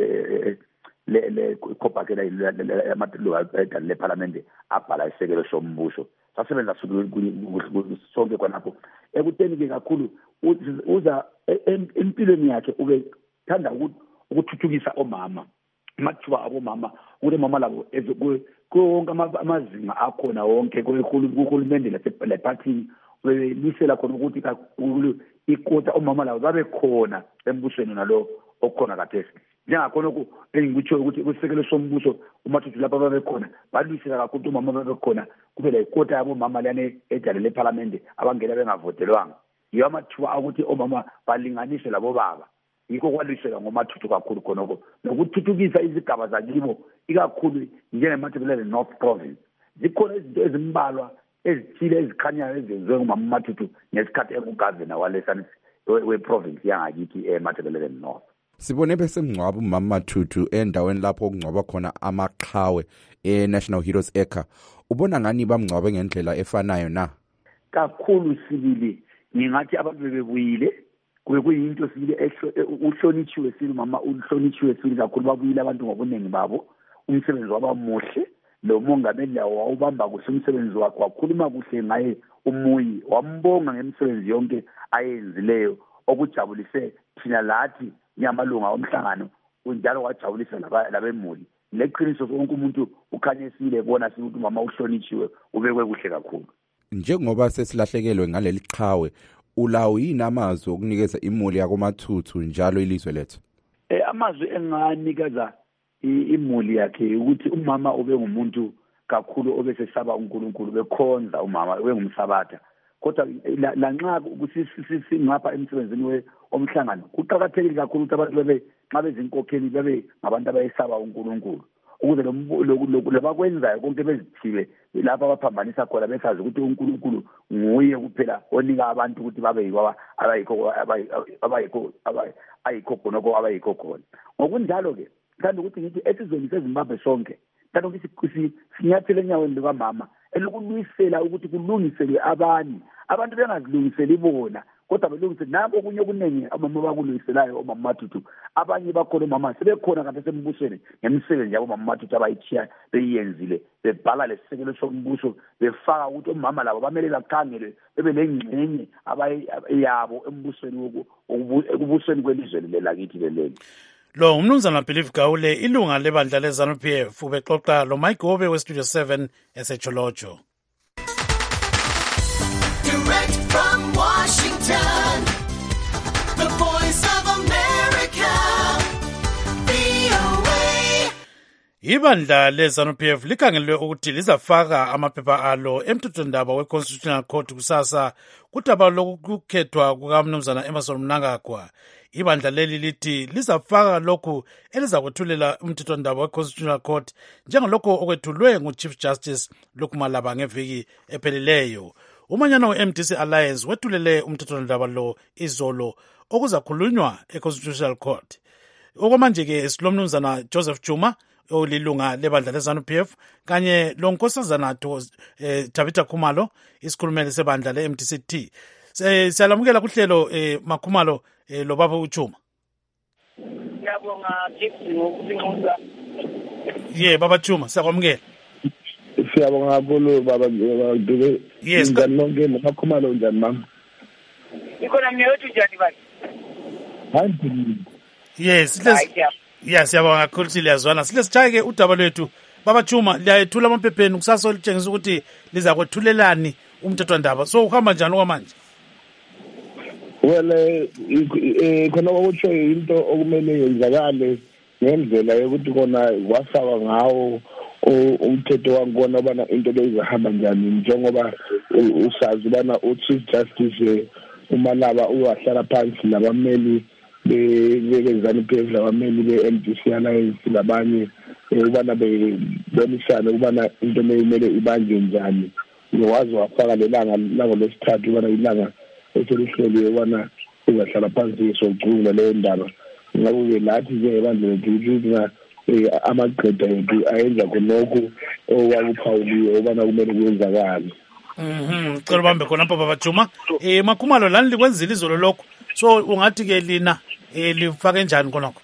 le le khopakela amathuba leParliament abhala isekelo sombuso. Sasebenza sonke khonapho ekuteni ke kakhulu uza empilweni yakhe ube thanda ukuthuthukisa omama mathuba abomama ukuthi mama labo konke amazinga akhona wonke kuhulumende lepartini welisela khona ukuthi kakhulu ikota omama labo babe khona embusweni nalo okhona kathesi njengakhona engikutsho ukuthi kusekelo sombuso uMatutu lapha babe khona balisela kakhulu umama babe khona kuphela ikota yabomama lane edale leParliament abangena bengavotelwanga yiyo amathuba ukuthi omama balinganiswe labo baba. Yiko kwalisela ngoMatutu kakhulu khonoko nokuthuthukisa izigaba zakibo ikakhulu njengeMatabeleland North Province. Zikhona izinto ezimbalwa ezithile ezikhanyayo ezenziwe ngumama Matutu ngesikhathi engugavana walesana weprovince yangakithi eMatabeleland North. Sibone bese mngcwabo umama Matutu endaweni lapho okungcwaba khona amaqhawe eNational Heroes Acre. Ubona ngani bamngcwabe ngendlela efanayo na? Kakhulu sibili ngingathi abantu bebuyile kube kuyinto sibili uhlonitshiwe sibili mama uhlonitshiwe sibili kakhulu babuyile abantu ngobuningi babo umsebenzi wabamuhle lo mongameli lawo wawubamba kuhle umsebenzi wakhe wakhuluma kuhle ngaye umuyi wambonga ngemsebenzi yonke ayenzileyo okujabulise thina lathi nyamalunga omhlangano unjalo wajabulisa labemuli leqiniso wonke umuntu ukhanyisile bona ukuthi mama uhlonitshiwe ubekwe kuhle kakhulu. Njengoba sesilahlekelwe ngaleli qhawe, ulawo yini amazwi okunikeza imuli yakoMathuthu njalo ilizwe lethu? Eh amazwi enganikeza imuli yakhe ukuthi umama ube ngumuntu kakhulu obesesaba uNkulunkulu bekhonza umama ubengumsabatha. Kodwa lanxa singapha emsebenzini omhlangano kuqhakathekile kakhulu ukuthi abantu bebe xa bezinkokheli bebe ngabantu abayesaba uNkulunkulu ukuze lo bakwenzayo konke bezithibe lapha abaphambanisa khona besazi ukuthi uNkulunkulu nguye kuphela onika abantu ukuthi babe yiwa abayikho abayikho ayikho khona ko abayikho khona. Ngokunjalo ke kanti ukuthi ngithi esizweni seZimbabwe sonke kanti ukuthi sinyathele enyaweni likamama elokulungisela ukuthi kulungiselwe abanye abantu bengazilungiseli bona kodwa belungisele nabo okunye okuningi abamama bakulungiselayo omama Mathuthu abanye bakhona mama sebekhona kanti sembusweni ngemisebenzi yabo mama Mathuthu abayithiya beyenzile bebhala lesisekelo sombuso befaka ukuthi omama labo bamele bakhangelwe bebe lengcenye abayabo embusweni ukubusweni kwelizwe lelakithi leleli. Lo umnumzana Believe Gawule ilunga lebandla leZANU P F ubexoxa lo Mike Gobe we Studio seven eseCholocho. Direct from Washington, the voice of America, V O A. Ibandla leZANU P F likhangelwe ukuthi lizafaka amaphepha alo emthethwandaba we-Constitutional Court kusasa kudaba lokukhethwa kukamnumzana Emmerson Mnangagwa. Ibandla leli lithi lizafaka lokhu elizakwethulela umthethwandaba we-Constitutional Court njengalokho okwethulwe ngu-Chief Justice Lukumalaba ngeviki epheleleyo. Umanyano we-M D C Alliance wethulele umthethwandaba lo izolo okuzakhulunywa e-Constitutional Court. Okwamanje-ke silomnumzana Joseph Juma olilunga lebandla leZANU P F kanye lo nkosazana eh, Tabitha Khumalo isikhulumeli sebandla le-M D C T. Siyalamukela kuhlelo eh, Makhumalo eh, lo baba uJuma. Ngiyabonga Jipsi ngokusinxusa. Ye baba Juma siyakwamukela. Siyabonga kakhulu baba Dube. Yes nonke Makhumalo njani mama? Ikhona mnyethu njani bani? Hayi. Yes let's Yes siyabonga kakhulu siliyazwana. Sile sichayeke udaba lwethu baba Juma liyayethula amaphepheni kusasa olitshengisa ukuthi liza kwethulelani umthethwandaba. So uhamba njani okwamanje? Well eh khona ukuthi into okumele yenzakale ngendlela yokuthi kona wasaba ngawo umthetho wankona bana into leyizahamba njani njengoba usazi bana uChief Justice uMalaba uyahlala phansi labameli beZANU P F labameli be-M D C Alliance labanye ubana bebonisana ubana into leyimele ibanjwe njani. Ngiwazi wafaka lelanga lango lesithathu ubana ilanga eselihleliwe ubana uzahlala phansi socunga leyo ndaba. Ngabe lathi nje ebandla lethu amaqeda ethu ayenza khonokho owakuphawuliwe ubana kumele kwenzakala. Mhm cela bambe khona lapha baba Juma. Eh Makhumalo lani likwenzile izolo lokho. So ungathi ke lina eh lifake njani khonokho?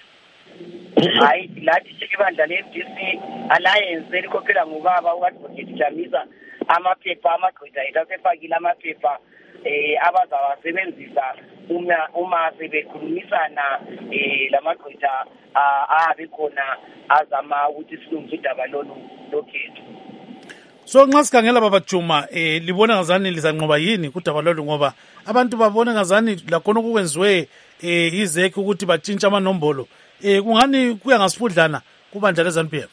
Hayi lathi ibandla le-M D C Alliance elikhokhela ngubaba uAdvocate Jamisa amaphepha amaqeda ethu asefakile amaphepha eh abazawasebenzisa uma uma sebekhulumisana eh lamaqeda abe khona azama ukuthi silungise udaba lolu lokhethu. So nxa sikhangela baba Juma eh libona ngazani lizanqoba yini kudaba lolu ngoba abantu babona ngazani lakhona okwenziwe eh izekhe ukuthi batshintsha amanombolo eh kungani kuya ngasifudlana kubandla leZANU P F?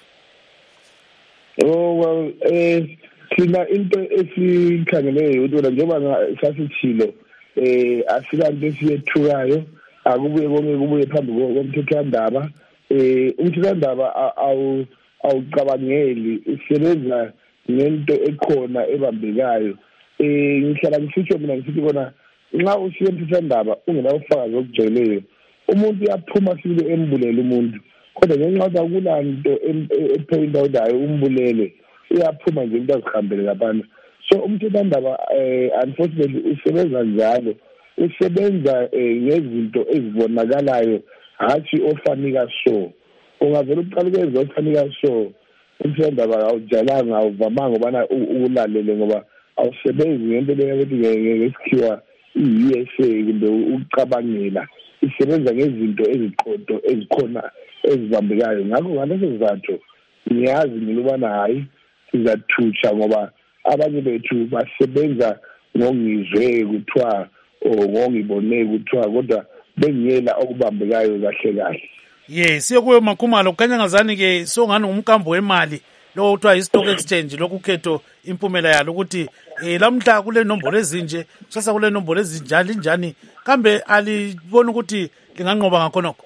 Oh well eh thina into esikhangeleyo ukuthi njengoba sasithilo eh asikanti esiyethukayo akubuye konke kubuye phambi komthethwandaba eh umthethwandaba awu awucabangeli isebenza ngento ekhona ebambekayo. Eh ngihlala ngisitsho mina ngisithi kona nxa usiye umthethwandaba ungenawufakazi okujwayeleyo umuntu uyaphuma sibile embulele umuntu kodwa ngenxa yokuthi akulanto ephoyinta udayo umbulele uyaphuma nje into azihambele lapana. So umthethwandaba eh unfortunately usebenza njalo usebenza ngezinto ezibonakalayo hathi ofanika so ungavela uqala ukwenza ofanika so umthethwandaba awujalanga awuvamanga ubana ulalele ngoba awusebenzi ngento leyo ukuthi ngesikhiwa i-U S A kumbe ukucabangela isebenza ngezinto eziqodo ezikhona ezibambekayo. Ngakho ngaleso sizathu ngiyazi ngilubana hayi sizathutsha ngoba abanye bethu basebenza ngongizwe kuthiwa o ngongibone kuthiwa kodwa bengiyela okubambekayo kahle kahle. Ye siyokuyo Makhumalo kukhanya ngazani ke songani umkambo wemali lo kuthiwa i-stock exchange lokukhetho impumela yalo ukuthi eh lamhla kule nombolo ezinje kusasa kule nombolo ezinjani njani kambe alibona ukuthi linganqoba ngakhonokho.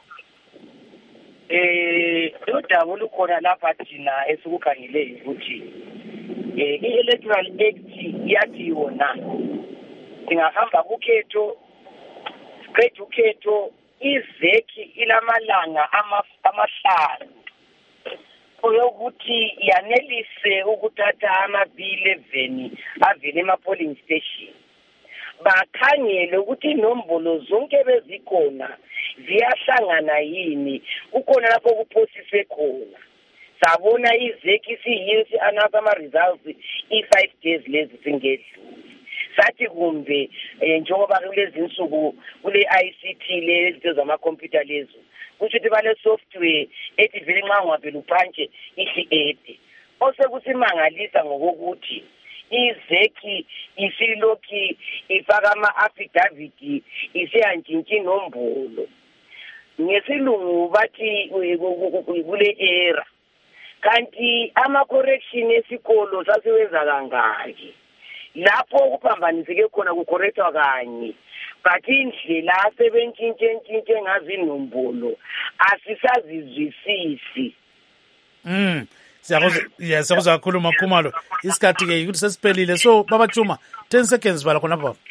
Eh udaba olukhona lapha thina esikukhangeleyo ukuthi eh i-Electoral Act yathi yona singahamba kukhetho straight ukhetho izeki ilamalanga amahlanu oyokuthi yanelise ukuthatha amabili eleveni avele ema-polling station bakhangele ukuthi inombolo zonke bezikhona ziyahlangana yini kukhona lapho kuphosiswe khona sabona izeki siyinsi another ama-results i-five days lezi singedluli sathi kumbe njengoba kulezi insuku kule I C T lezi zamakhompyutha lezo kusho ukuthi bale software ethi vele nxa ungavela uphanje ihle osekusimangalisa ngokuthi izeki isilokhi ifaka ama-affidavit isiyantshintsha inombolo ngesilungu bathi kule era kanti ama-correction esikolo sasiwenza kangaki lapho kuphambaniseke khona kucorrectwa kanye but indlela asebentshintshe ntshintshe ngazi inombolo asisazizwisisi. Mm siyakuzwa yes siyakuzwa kakhulu Makhumalo isikhathi ke ukuthi sesiphelile so baba Juma ten seconds bala khona baba.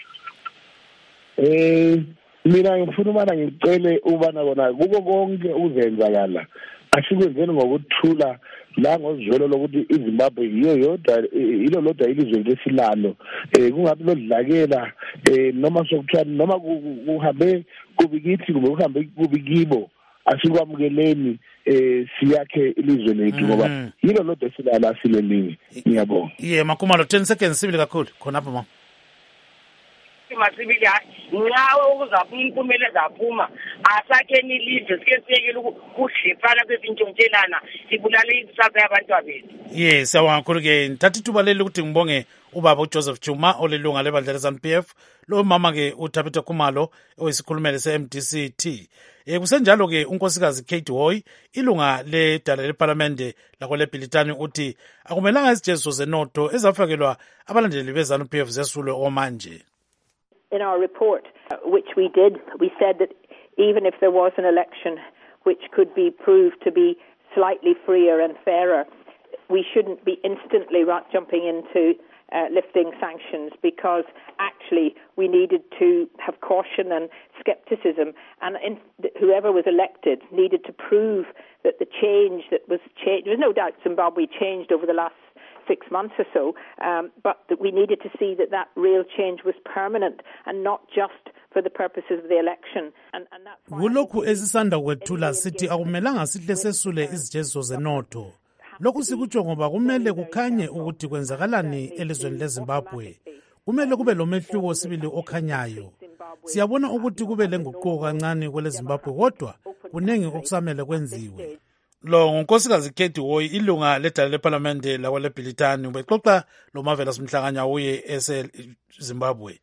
Eh mina ngifuna ubana ngicele ubana kona kuko konke uzenzakala asikwenzeni ngokuthula la ngozwelo lokuthi iZimbabwe yiyo yodwa ilo lodwa ilizwe lesilalo eh kungabi lodlakela eh noma sokuthiwa noma kuhambe kubikithi kumbe kuhambe kubikibo asikwamukeleni eh siyakhe ilizwe lethu ngoba yilo lodwa esilalo asilelini. Ngiyabonga. Yeah Makhumalo ten seconds sibili kakhulu khona apha mama. Masibili ncawe ukuzaphuma impumela ezaphuma asakhe nilive sike siyekele ukudliphana kwezintshontshelana sibulale isasa yabantwana bethu. Yes siyabonga kakhulu ke thatha ithuba leli ukuthi ngibonge ubaba uJoseph Juma olelunga lebandla le-Z A N P F lo mama ke uThabitha Khumalo oyisikhulumeli se-M D C T. Eh kusenjalo ke unkosikazi Kate Hoy ilunga ledala leParlamente lakho leBhilitani uthi akumelanga izijeziso zenotho ezafakelwa abalandeli be-Z A N P F zesulwe omanje. In our report, uh, which we did, we said that even if there was an election which could be proved to be slightly freer and fairer, we shouldn't be instantly jumping into uh, lifting sanctions because actually we needed to have caution and scepticism, and in, whoever was elected needed to prove that the change that was changed, there was no doubt Zimbabwe changed over the last six months or so, um, but that we needed to see that that real change was permanent and not just for the purposes of the election. And, and that's why kulokhu esisanda kwethula sithi akumelanga sihle sesule izijeziso zenotho. Lokhu sikutsho ngoba kumele kukhanye ukuthi kwenzakalani elizweni leZimbabwe. Kumele kube lomehluko sibili okhanyayo. Siyabona ukuthi kube lenguquko kancane kwele Zimbabwe kodwa kunengi okusamele kwenziwe. Lo ngunkosikazi Kate Hoy ilunga ledala leParlamente lakho leBhilitani ubexoxa lo Mavela Simhlanganya uye eseZimbabwe.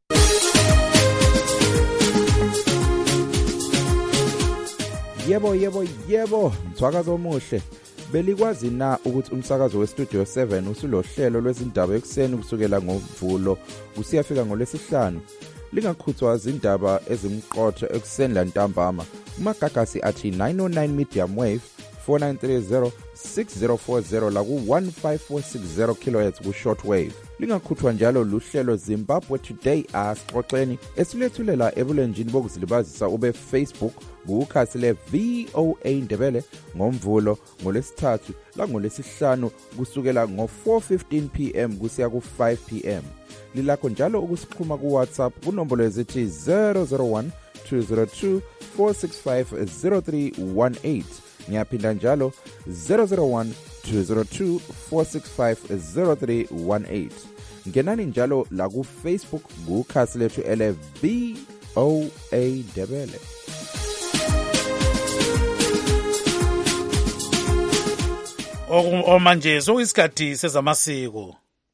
Yebo yebo yebo mthwakazo omuhle belikwazi na ukuthi umsakazo weStudio seven usulohlelo lwezindaba ekseni kusukela ngoMvulo kusiyafika ngolwesihlanu lingakhuthwa izindaba ezimqotho ekseni lantambama umagagasi athi nine oh nine medium wave four nine three zero six zero four zero la ku one five four six zero kilohertz ku shortwave lingakhuthwa njalo luhlelo Zimbabwe Today asixoxeni esilethulela ebulenjini bokuzilibazisa ube Facebook kukhasi le V O A Ndebele ngoMvulo ngolesithathu la ngolesihlanu kusukela ngo four fifteen p m kusiya ku five p m lilakho njalo ukusixhuma ku WhatsApp kunombolo ezithi zero zero one two zero two four six five zero three one eight ngiyaphinda njalo zero zero one two zero two four six five zero three one eight ngenani njalo la ku-Facebook kukhasi lethu ele V O A Ndebele. Omanje soyisikhathi sezamasiko.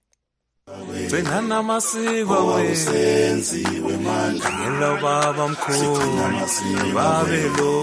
Gcina namasiko wenziwe manje ngelo baba mkhulu babe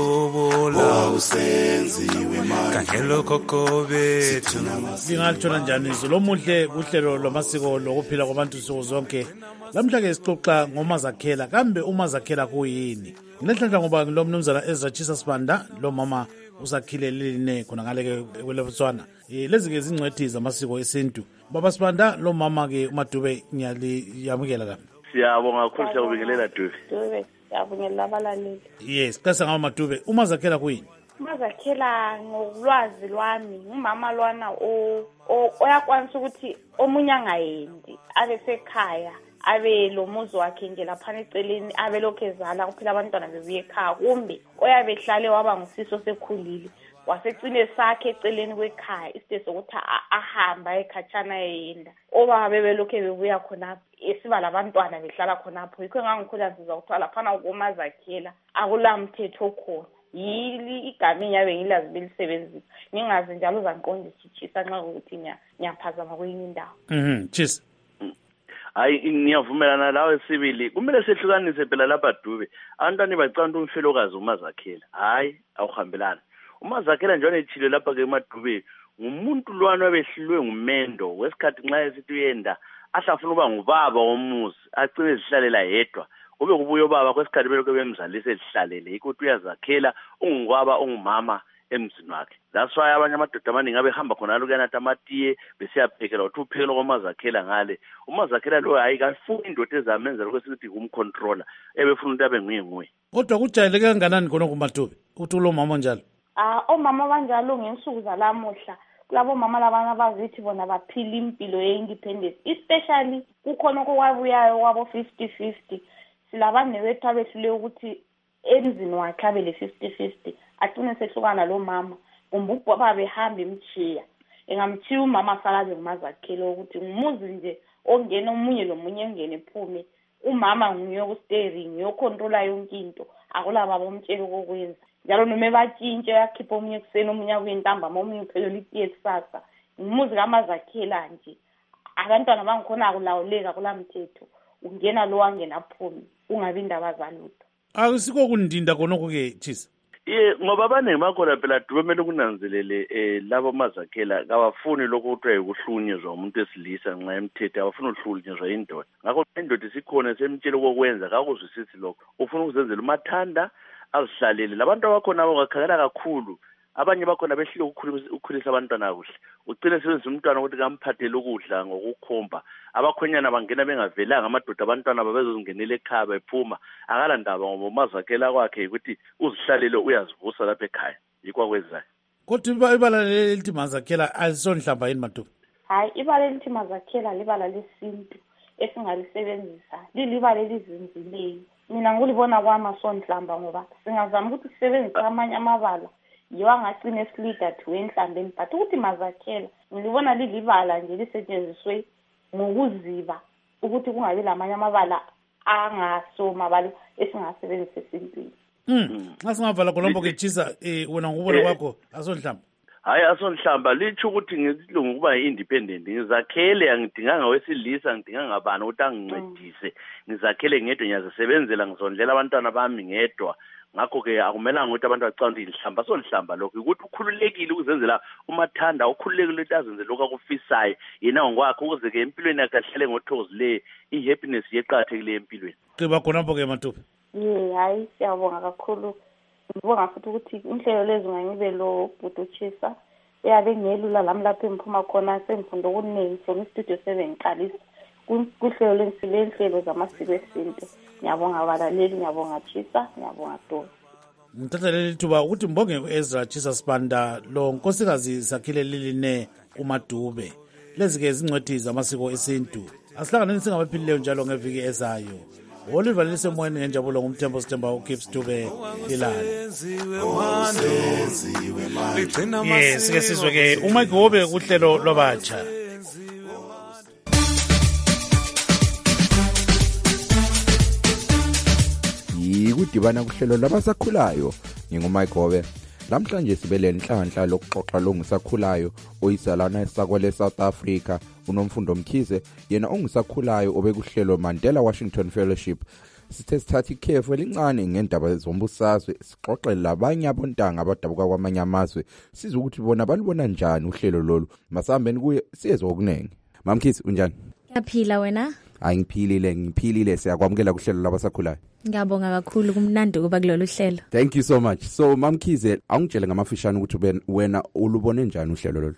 lobola usenziwe manje ngelo khokho bethu. Lingalithona njani izolo muhle kuhlelo lwamasiko lokuphila kwabantu suku zonke. Lamhla ke sixoxa ngomazakhela kambe umazakhela kuyini? Ngilenhlanhla ngoba ngilomnumzana Ezra Chisa Sibanda lo mama usakhile liline khona ngale ke kwelebutswana. Lezi ke izingcwethi zamasiko esintu. Baba Sibanda lo mama ke uMadube nyali yamukela kabi. Siyabonga kakhulu siyabingelela Dube. Dube siyabingelela abalaleli. Yes, kasa ngama Madube umazakhela kuyini? Umazakhela ngokulwazi lwami umama lwana o oyakwanisa ukuthi omunye angayendi abe sekhaya abe lo muzi wakhe nje lapha eceleni abe lokho ezala kuphela abantwana bebuye ekhaya kumbe oyabe ehlale waba ngusiso sekhulile wasegcine sakhe eceleni kwekhaya isite sokuthi ahamba ekhatshana yenda obaba bebelokho bebuya khonapho esiba labantwana behlala khonapho yikho engangikhula nziza ukuthi laphana ukumazakhela akulamthetho khona yili igama yabe ngilazi belisebenzisa ngingazi njalo uzanqondisa ichisa nxa ukuthi nyaphazama kwenye indawo. Mhm, chisa. Hayi niyavumelana lawe sibili kumele sehlukanise phela lapha Dube abantwana bacanda umfelokazi umazakhela hayi awuhambelana umazakhela njalo ethile lapha ke eMadube ngumuntu lwana behlilwe ngumendo wesikhathi nxa esithi uyenda ahlafuna uba ngubaba womuzi acine ezihlalela yedwa kube kubuyo baba kwesikhathi belokho bemzalise ezihlalele ukuthi uyazakhela ungubaba ungumama emzini wakhe. That's why abanye amadoda amaningi abehamba khona lokuyanatha amatiye besiyaphekela uthi uphekela komazakhela ngale umazakhela lo hayi kafuni indoda ezamenza lokho sithi kumcontroller ebefuna ukuthi abe nguye nguye. Kodwa kujayeleke kanganani khona kuMadube uthi lo mama njalo? Ah omama banjalo ngensuku zalamuhla kulabo mama labana abazithi bona baphila impilo ye-independence especially kukhona okwabuyayo kwabo fifty fifty silabane wethu abehlule ukuthi emzini wakhe abele fifty fifty acine sehlukana lo mama umbubho babehamba imchiya engamchiya umama asalaze ngumazakhela ukuthi ngumuzi nje ongena omunye lomunye engene ephume umama nguye ku-steering yocontrola yonke into akulaba bomtshela kokwenza njalo noma batshintshe yakhipha omunye kuseni omunye kuyintambama omunye uphelela itiye kusasa ngumuzi kamazakhela nje abantwana bangikhona akulawuleka kulamthetho ungena lo wangena aphume ungabi indaba zalutho. Akusiko kundinda khonoko ke Chisa. Ye ngoba abaningi bakhona phela Dube kumele kunanzelele eh labo mazakhela kabafuni lokho kuthiwa ukuhlunyezwa umuntu esilisa nxa emthetho abafuni ukuhlunyezwa indoda ngakho indoda isikhona semtshela ukwenza kakuzwisisi lokho ufuna ukuzenzela umathanda azihlalele labantu abakhona abakhalela kakhulu abanye bakhona behlile ukukhulisa abantwana kuhle ugcine sebenzisa umntwana ukuthi kamphathele ukudla ngokukhomba abakhonyana bangena bengavelanga amadoda abantwana babezozingenela ekhaya bephuma akala ndaba ngoba umazakhela kwakhe ukuthi uzihlalele uyazivusa lapha ekhaya yikho akwenzayo. Kodwa ibala lelithi mazakhela alisonhlamba yini Madube? Hayi ibala lelithi mazakhela libala lesintu esingalisebenzisa lilibala elizinzileyo mina ngulibona kwamasonhlamba ngoba singazama ukuthi sisebenzise amanye amabala yiwa ngagcina esilida thiwe enhlambeni but ukuthi mazakhela ngilibona lilibala nje lisetshenziswe ngokuziba ukuthi kungabi lamanye amabala angasomabala esingasebenzisa esintwini. Mm. Nxa singavala kolombo ke Chisa eh wena ngubona kwakho asonhlamba. Hayi asonhlamba litsho ukuthi ngesilungu kuba independent ngizakhele angidinganga wesilisa ngidinga ngabani ukuthi angincedise ngizakhele ngedwa ngiyazisebenzela ngizondlela abantwana bami ngedwa ngakho ke akumelanga ukuthi abantu bacanda ihlamba sonhlamba lokho ukuthi ukhululekile ukuzenzela umathanda ukhululekile ukuthi azenze lokho akufisayo yena ngokwakhe ukuze ke empilweni yakhe ahlale ngothozile ihappiness yeqhathekile empilweni. Qiba khona ke Madube. Ye hayi siyabonga kakhulu ngibonga futhi ukuthi inhlelo lezi ngangibe lo Bhuti Chisa uyabe ngiyelula lami lapho emphuma khona semfundo okuningi from Studio seven ngiqalisa kuhlelo lenhlelo zamasiko esintu. Ngiyabonga abalaleli ngiyabonga Chisa ngiyabonga Dube. Ngithatha leli thuba ukuthi mbonge uEzra Chisa Sibanda lo nkosikazi sakhile liline uMadube lezi ke izingcwethi zamasiko esintu asihlanganeni singabaphilileyo njalo ngeviki ezayo. Oliver lisemoyeni ngenjabulo ngumthembo Sithemba uKips Dube ilala. Yes, ke sizwe ke uMike Hobe kuhlelo lwabatsha. udibana kuhlelo labasakhulayo. Ngingumike Gobe. Namhlanje sibele nhlanhla lokuxoxa longisakhulayo oyisalana sakwele South Africa uNomfundo Mkhize yena ongisakhulayo obekuhlelo Mandela Washington Fellowship. Sithe sithatha ikhefu elincane ngendaba zombusazwe sixoxe labanye abontanga abadabuka kwamanye amazwe siza ukuthi bona balibona njani uhlelo lolu. Masambeni kuye siyezwe okunenge. Mamkhize unjani? Ngiyaphila wena? Hayi ngiphilile ngiphilile siyakwamukela kuhlelo labasakhulayo. Ngiyabonga kakhulu kumnandi kuba kulolu hlelo. Thank you so much. So Mamkhize awungitshele ngamafishane ukuthi wena ulubone njani uhlelo lolu?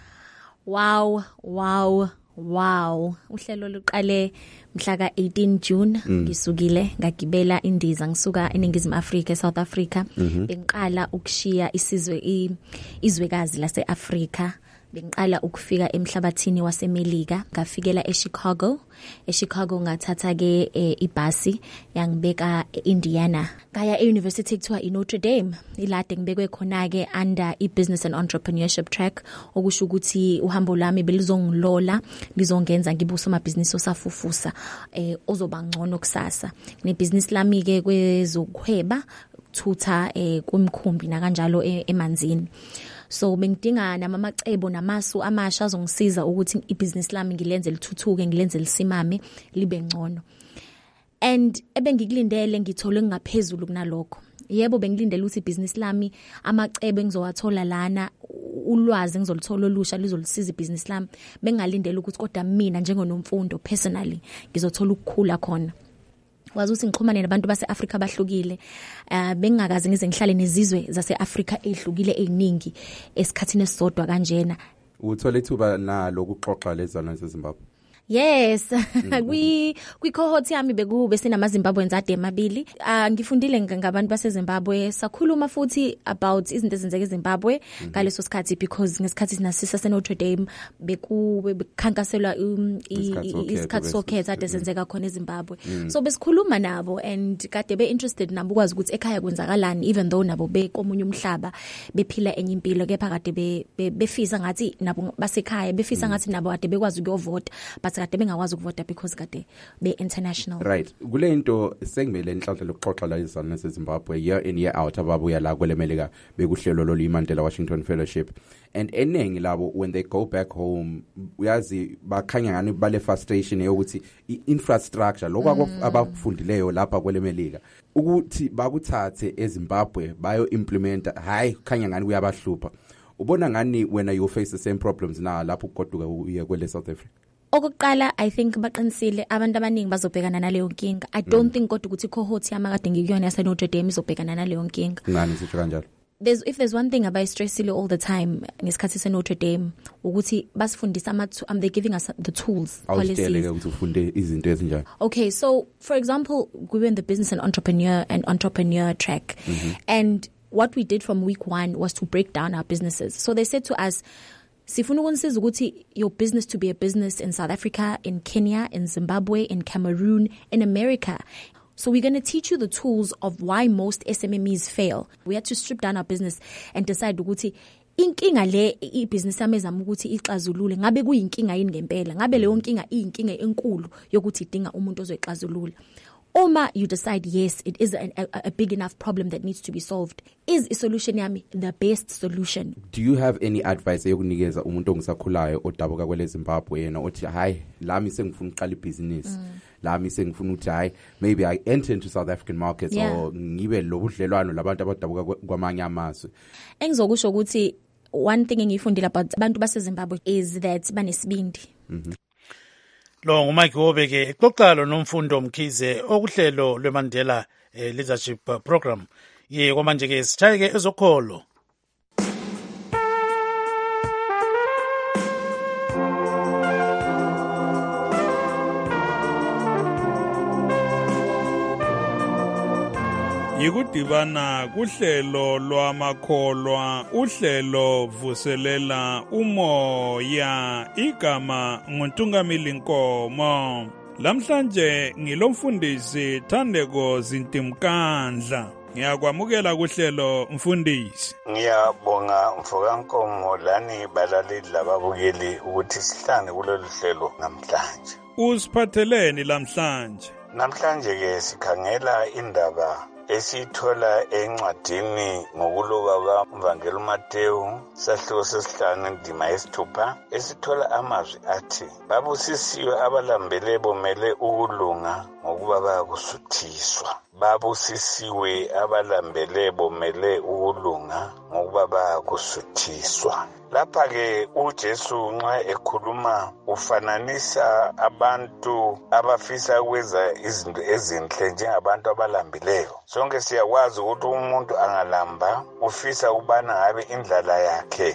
Wow, wow, wow. Uhlelo luqale mhla ka eighteen June ngisukile ngagibela indiza ngisuka eNingizimu Afrika eSouth Africa. Bengiqala ukushiya isizwe izwekazi lase Africa. Bengiqala ukufika emhlabathini waseMelika ngafikela eChicago. eChicago ngathatha ke ibhasi yangibeka eIndiana. Ngaya eUniversity ekuthiwa iNotre Dame. Ilade ngibekwe khona ke under iBusiness and Entrepreneurship track okusho ukuthi uhambo lami belizongilola lizongenza ngibe usomabhizinisi osafufusa eh ozoba ngcono kusasa. Nebusiness lami ke kwezokuhweba thutha eh kumkhumbi na kanjalo emanzini. So bengidinga namacebo namasu amasha azongisiza ukuthi ibusiness lami ngilenze lithuthuke ngilenze lisimame libe ngcono. And ebengikulindele ngithole ngaphezulu kunalokho. Yebo bengilindele ukuthi ibusiness lami amacebo engizowathola lana ulwazi ngizolithola olusha lizolisiza ibusiness lami. Bengalindele ukuthi kodwa mina njengoNomfundo personally ngizothola ukukhula khona. Wazi ukuthi ngixhumane nabantu base-Afrika abahlukile uh, bengingakaze ngize ngihlale nezizwe zase-Afrika ezihlukile eziningi esikhathini esodwa kanjena. Uthola ithuba nalo ukuxoxa lezana zeZimbabwe? Yes, kwi kwi cohort yami bekube sinamaZimbabweans ade emabili. Uh, ngifundile ngabantu baseZimbabwe sakhuluma futhi about izinto ezenzeka eZimbabwe ngaleso sikhathi because ngesikhathi sinasisa seNotre Dame beku bekhankaselwa isikhathi sokhetha ade senzeka khona eZimbabwe. So besikhuluma nabo and kade be interested nabo ukwazi ukuthi ekhaya kwenzakalani even though nabo bekomunye umhlaba bephila enye impilo kepha kade befisa ngathi nabo basekhaya befisa ngathi nabo kade bekwazi ukuyovota but kade bengakwazi ukuvota because kade be international. Right. Kule into sengimele inhlanhla lokuxoxa la izana zeZimbabwe year in year out ababuya la kwelemelika bekuhlelo lo Mandela Washington Fellowship and enengi labo when they go back home uyazi bakhanya ngani bale frustration yokuthi infrastructure lokho abakufundileyo lapha kwelemelika ukuthi bakuthathe eZimbabwe bayo implementa hayi khanya ngani kuyabahlupha. Ubona ngani wena you face the same problems na lapho ugoduka uye kwele South Africa? Okuqala I think baqinisile abantu abaningi bazobhekana naleyo nkinga. I don't mm. think kodwa ukuthi cohort yami kade ngikuyona yase Notre Dame izobhekana naleyo nkinga. Ngani sisho kanjalo? There's if there's one thing about stressile all the time ngesikhathi se Notre Dame ukuthi basifundisa ama um, they're giving us the tools policies ukuthi ufunde izinto ezinjani. Okay, so for example we were in the business and entrepreneur and entrepreneur track mm-hmm. and what we did from week one was to break down our businesses. So they said to us sifuna ukunisiza ukuthi your business to be a business in South Africa, in Kenya, in Zimbabwe, in Cameroon, in America. So we're going to teach you the tools of why most S M M Es fail. We had to strip down our business and decide ukuthi inkinga le ibusiness yami ezama ukuthi ixazulule ngabe kuyinkinga yini ngempela ngabe leyo nkinga iyinkinga enkulu yokuthi idinga umuntu ozoyixazulula. Uma you decide yes it is a, a, a big enough problem that needs to be solved, is a solution yami the best solution? Do you have any advice yokunikeza umuntu ongisakhulayo odabuka kwele Zimbabwe yena othi hayi lami sengifuna uqala ibusiness mm. lami sengifuna ukuthi hayi maybe I enter into South African markets yeah. or ngibe lobudlelwano labantu abadabuka kwamanye amazwe? Engizokusho ukuthi one thing engiyifundile about abantu baseZimbabwe is that banesibindi. Mhm. Lo nguMike Gobe ke exoxa lo Nomfundo Mkhize okuhlelo lweMandela eh, leadership program ye kwamanje ke sithaye ke ezokholo. Yikudibana kuhlelo lwamakholwa uhlelo vuselela umoya igama nguNtungamili Nkomo. Lamhlanje ngilomfundisi Thandeko Zintimkandla. Ngiyakwamukela kuhlelo mfundisi. Ngiyabonga mfokankomo lani balaleli lababukeli ukuthi sihlane kulolu hlelo namhlanje. Usiphatheleni lamhlanje? Namhlanje ke sikhangela indaba esiyithola encwadini ngokuloba kukamvangeli uMatewu sahluko sesihlanu indima yesithupha, esithola amazwi athi, babusisiwe abalambele bomele ukulunga ngokuba bayakusuthiswa. Babusisiwe abalambele bomele ukulunga ngokuba bayakusuthiswa. Lapha-ke uJesu nxa ekhuluma ufananisa abantu abafisa ukwenza izinto ezinhle njengabantu abalambileyo. Sonke siyakwazi ukuthi umuntu angalamba ufisa ukubana ngabe indlala yakhe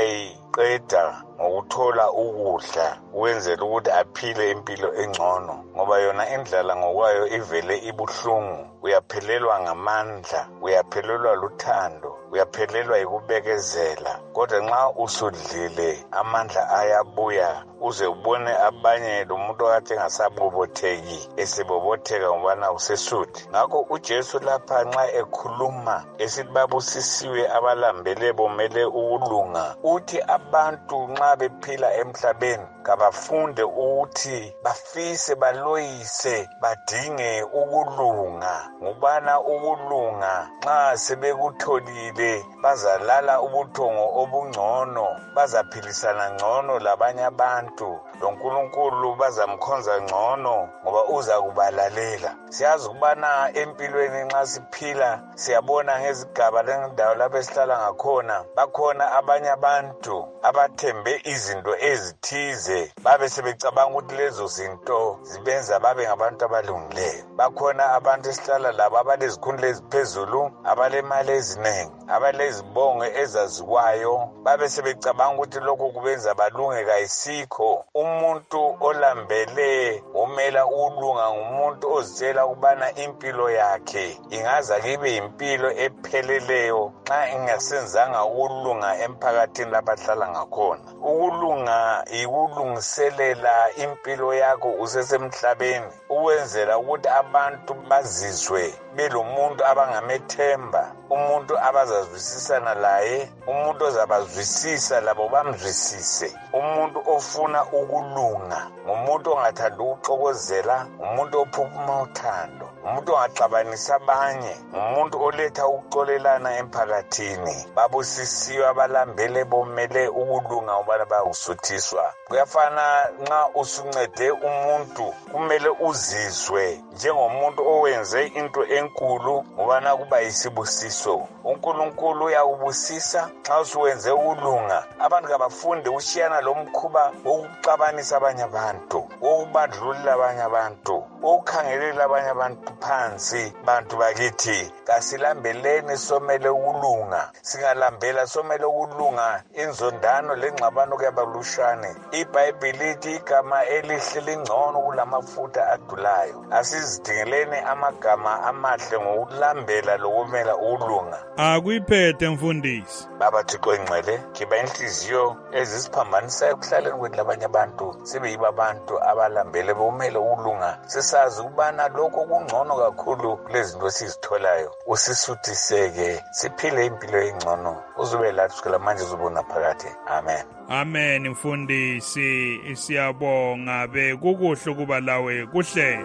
uyayiqeda ngokuthola ukudla ukwenzela ukuthi aphile impilo engcono, ngoba yona indlala ngokwayo ivele ibuhlungu. Uyaphelelwa ngamandla, uyaphelelwa luthando, uyaphelelwa yikubekezela. Kodwa nxa usudlile amandla ayabuya, uze ubone abanye lo muntu okade engasabobotheki esebobotheka ngobana usesuthi. Ngakho uJesu lapha nxa ekhuluma esithi babusisiwe abalambele bomele ukulunga, uthi abantu nxa bephila emhlabeni kabafunde ukuthi bafise baloyise badinge ukulunga, ngubana ukulunga nxa sebekutholile bazalala ubuthongo obungcono, bazaphilisana ngcono labanye abantu, loNkulunkulu bazamkhonza ngcono ngoba uza kubalalela. Siyazi ukubana empilweni nxa siphila siyabona ngezigaba lendawo lapho esihlala ngakhona, bakhona abanye abantu abathembe izinto ezithize babe sebecabanga ukuthi lezo zinto zibenza babe ngabantu abalungileyo. Bakhona abantu esihlala labo abalezikhundla eziphezulu, abalemali eziningi, abalezibongo ezaziwayo, babe sebecabanga ukuthi lokho kubenza balunge. Kayisikho. Umuntu olambele omela ukulunga ngumuntu ozitshela ukubana impilo yakhe ingaza kibe impilo epheleleyo nxa ingasenzanga ukulunga emphakathini lapha ahlala ngakhona. Ukulunga ikulungiselela impilo yakho usesemhlabeni, ukwenzela ukuthi abantu bazizwe belomuntu abangamethemba, umuntu abazazwisisana laye, umuntu ozabazwisisa labo bamzwisise, umuntu ofuna ukulunga, ngumuntu ongathanda ukuxokozela, umuntu ophuphuma uthando, umuntu ongaxabanisa abanye, umuntu oletha ukuxolelana emphakathini. Babusisiwe abalambele bomele ukulunga ubana bayusuthiswa. Kuyafana nxa usuncede umuntu, kumele uzizwe njengomuntu owenze into enkulu ngobana kuba yisibusiso. uNkulunkulu uyakubusisa nxa usuwenze ukulunga. Abantu kabafunde ushiyana lomkhuba wokuxabanisa abanye abantu, wokubandlulula abanye abantu, wokukhangelela abanye abantu phansi. Bantu bakithi kasilambeleni somele ukulunga. Singalambela somele ukulunga, inzondano lengxabano kuyabalushane. iBhayibhili lithi igama elihle lingcono kulamafutha adulayo. Asizidingeleni amagama amahle ngokulambela lokumela ukulunga. Akuyiphethe mfundisi. Baba Thixo ingcwele, khiba inhliziyo ezisiphambanisa ekuhlaleni kwethu labanye abantu, sibe yiba abantu abalambele bomele ukulunga. Sisazi ukubana lokho kungcono kakhulu kulezinto esizitholayo. Usisuthiseke siphile impilo engcono, uzube lathi kusukela manje uzobona phakathi. Amen. Amen mfundisi, siyabonga be kukuhle kuba lawe kuhle.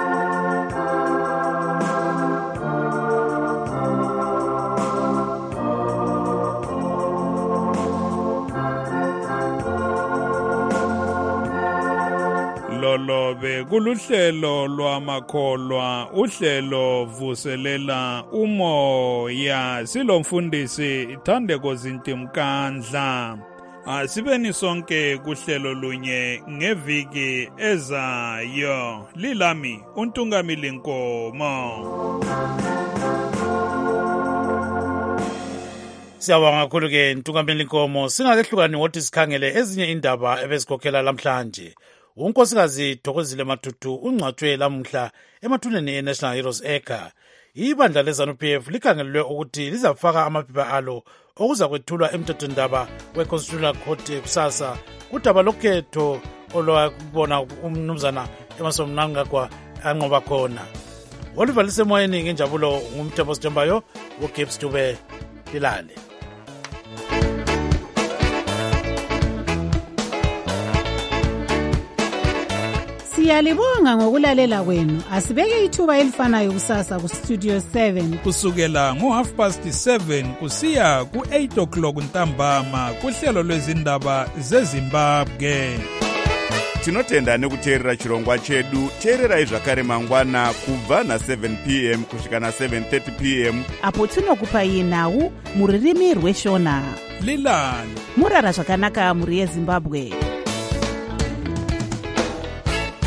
Lolobe kuluhlelo lwamakholwa, uhlelo vuselela umoya. Silomfundisi Thandeko Zintimkandla. Asibeni sonke kuhlelo lunye ngeviki ezayo. Lilami uNtungamili Nkomo. Siyabonga kakhulu ke Ntungamili Nkomo. Singakehlukani wothi sikhangele ezinye indaba ebezikhokhela lamhlanje. uNkosikazi Thokozile Matutu ungcwatshwe lamuhla emathuneni eNational Heroes Acre. Ibandla leZANU-P F likhangelelwe ukuthi lizafaka amaphepha alo okuza kwethulwa emthethwandaba we-Constitutional Court kusasa kudaba lokhetho olwakubona umnumzana Emmerson Mnangagwa anqoba khona. Oliver lisemoyeni ngenjabulo ngumthembo Sithembayo uGibbs Dube Dilale. Siyalibonga ngokulalela kwenu. Asibeke ithuba elifanayo kusasa kustudio seven kusukela ngo-half past seven kusiya ku-eight o'clock ntambama kuhlelo lwezindaba zezimbabwe. Tinotenda nekuteerera chirongwa chedu. Teererai zvakare mangwana kubva na-seven p m kusvika na-seven thirty p m apo tinokupai nhau muririmi rweshona. Lilani murara zvakanaka muri yezimbabwe.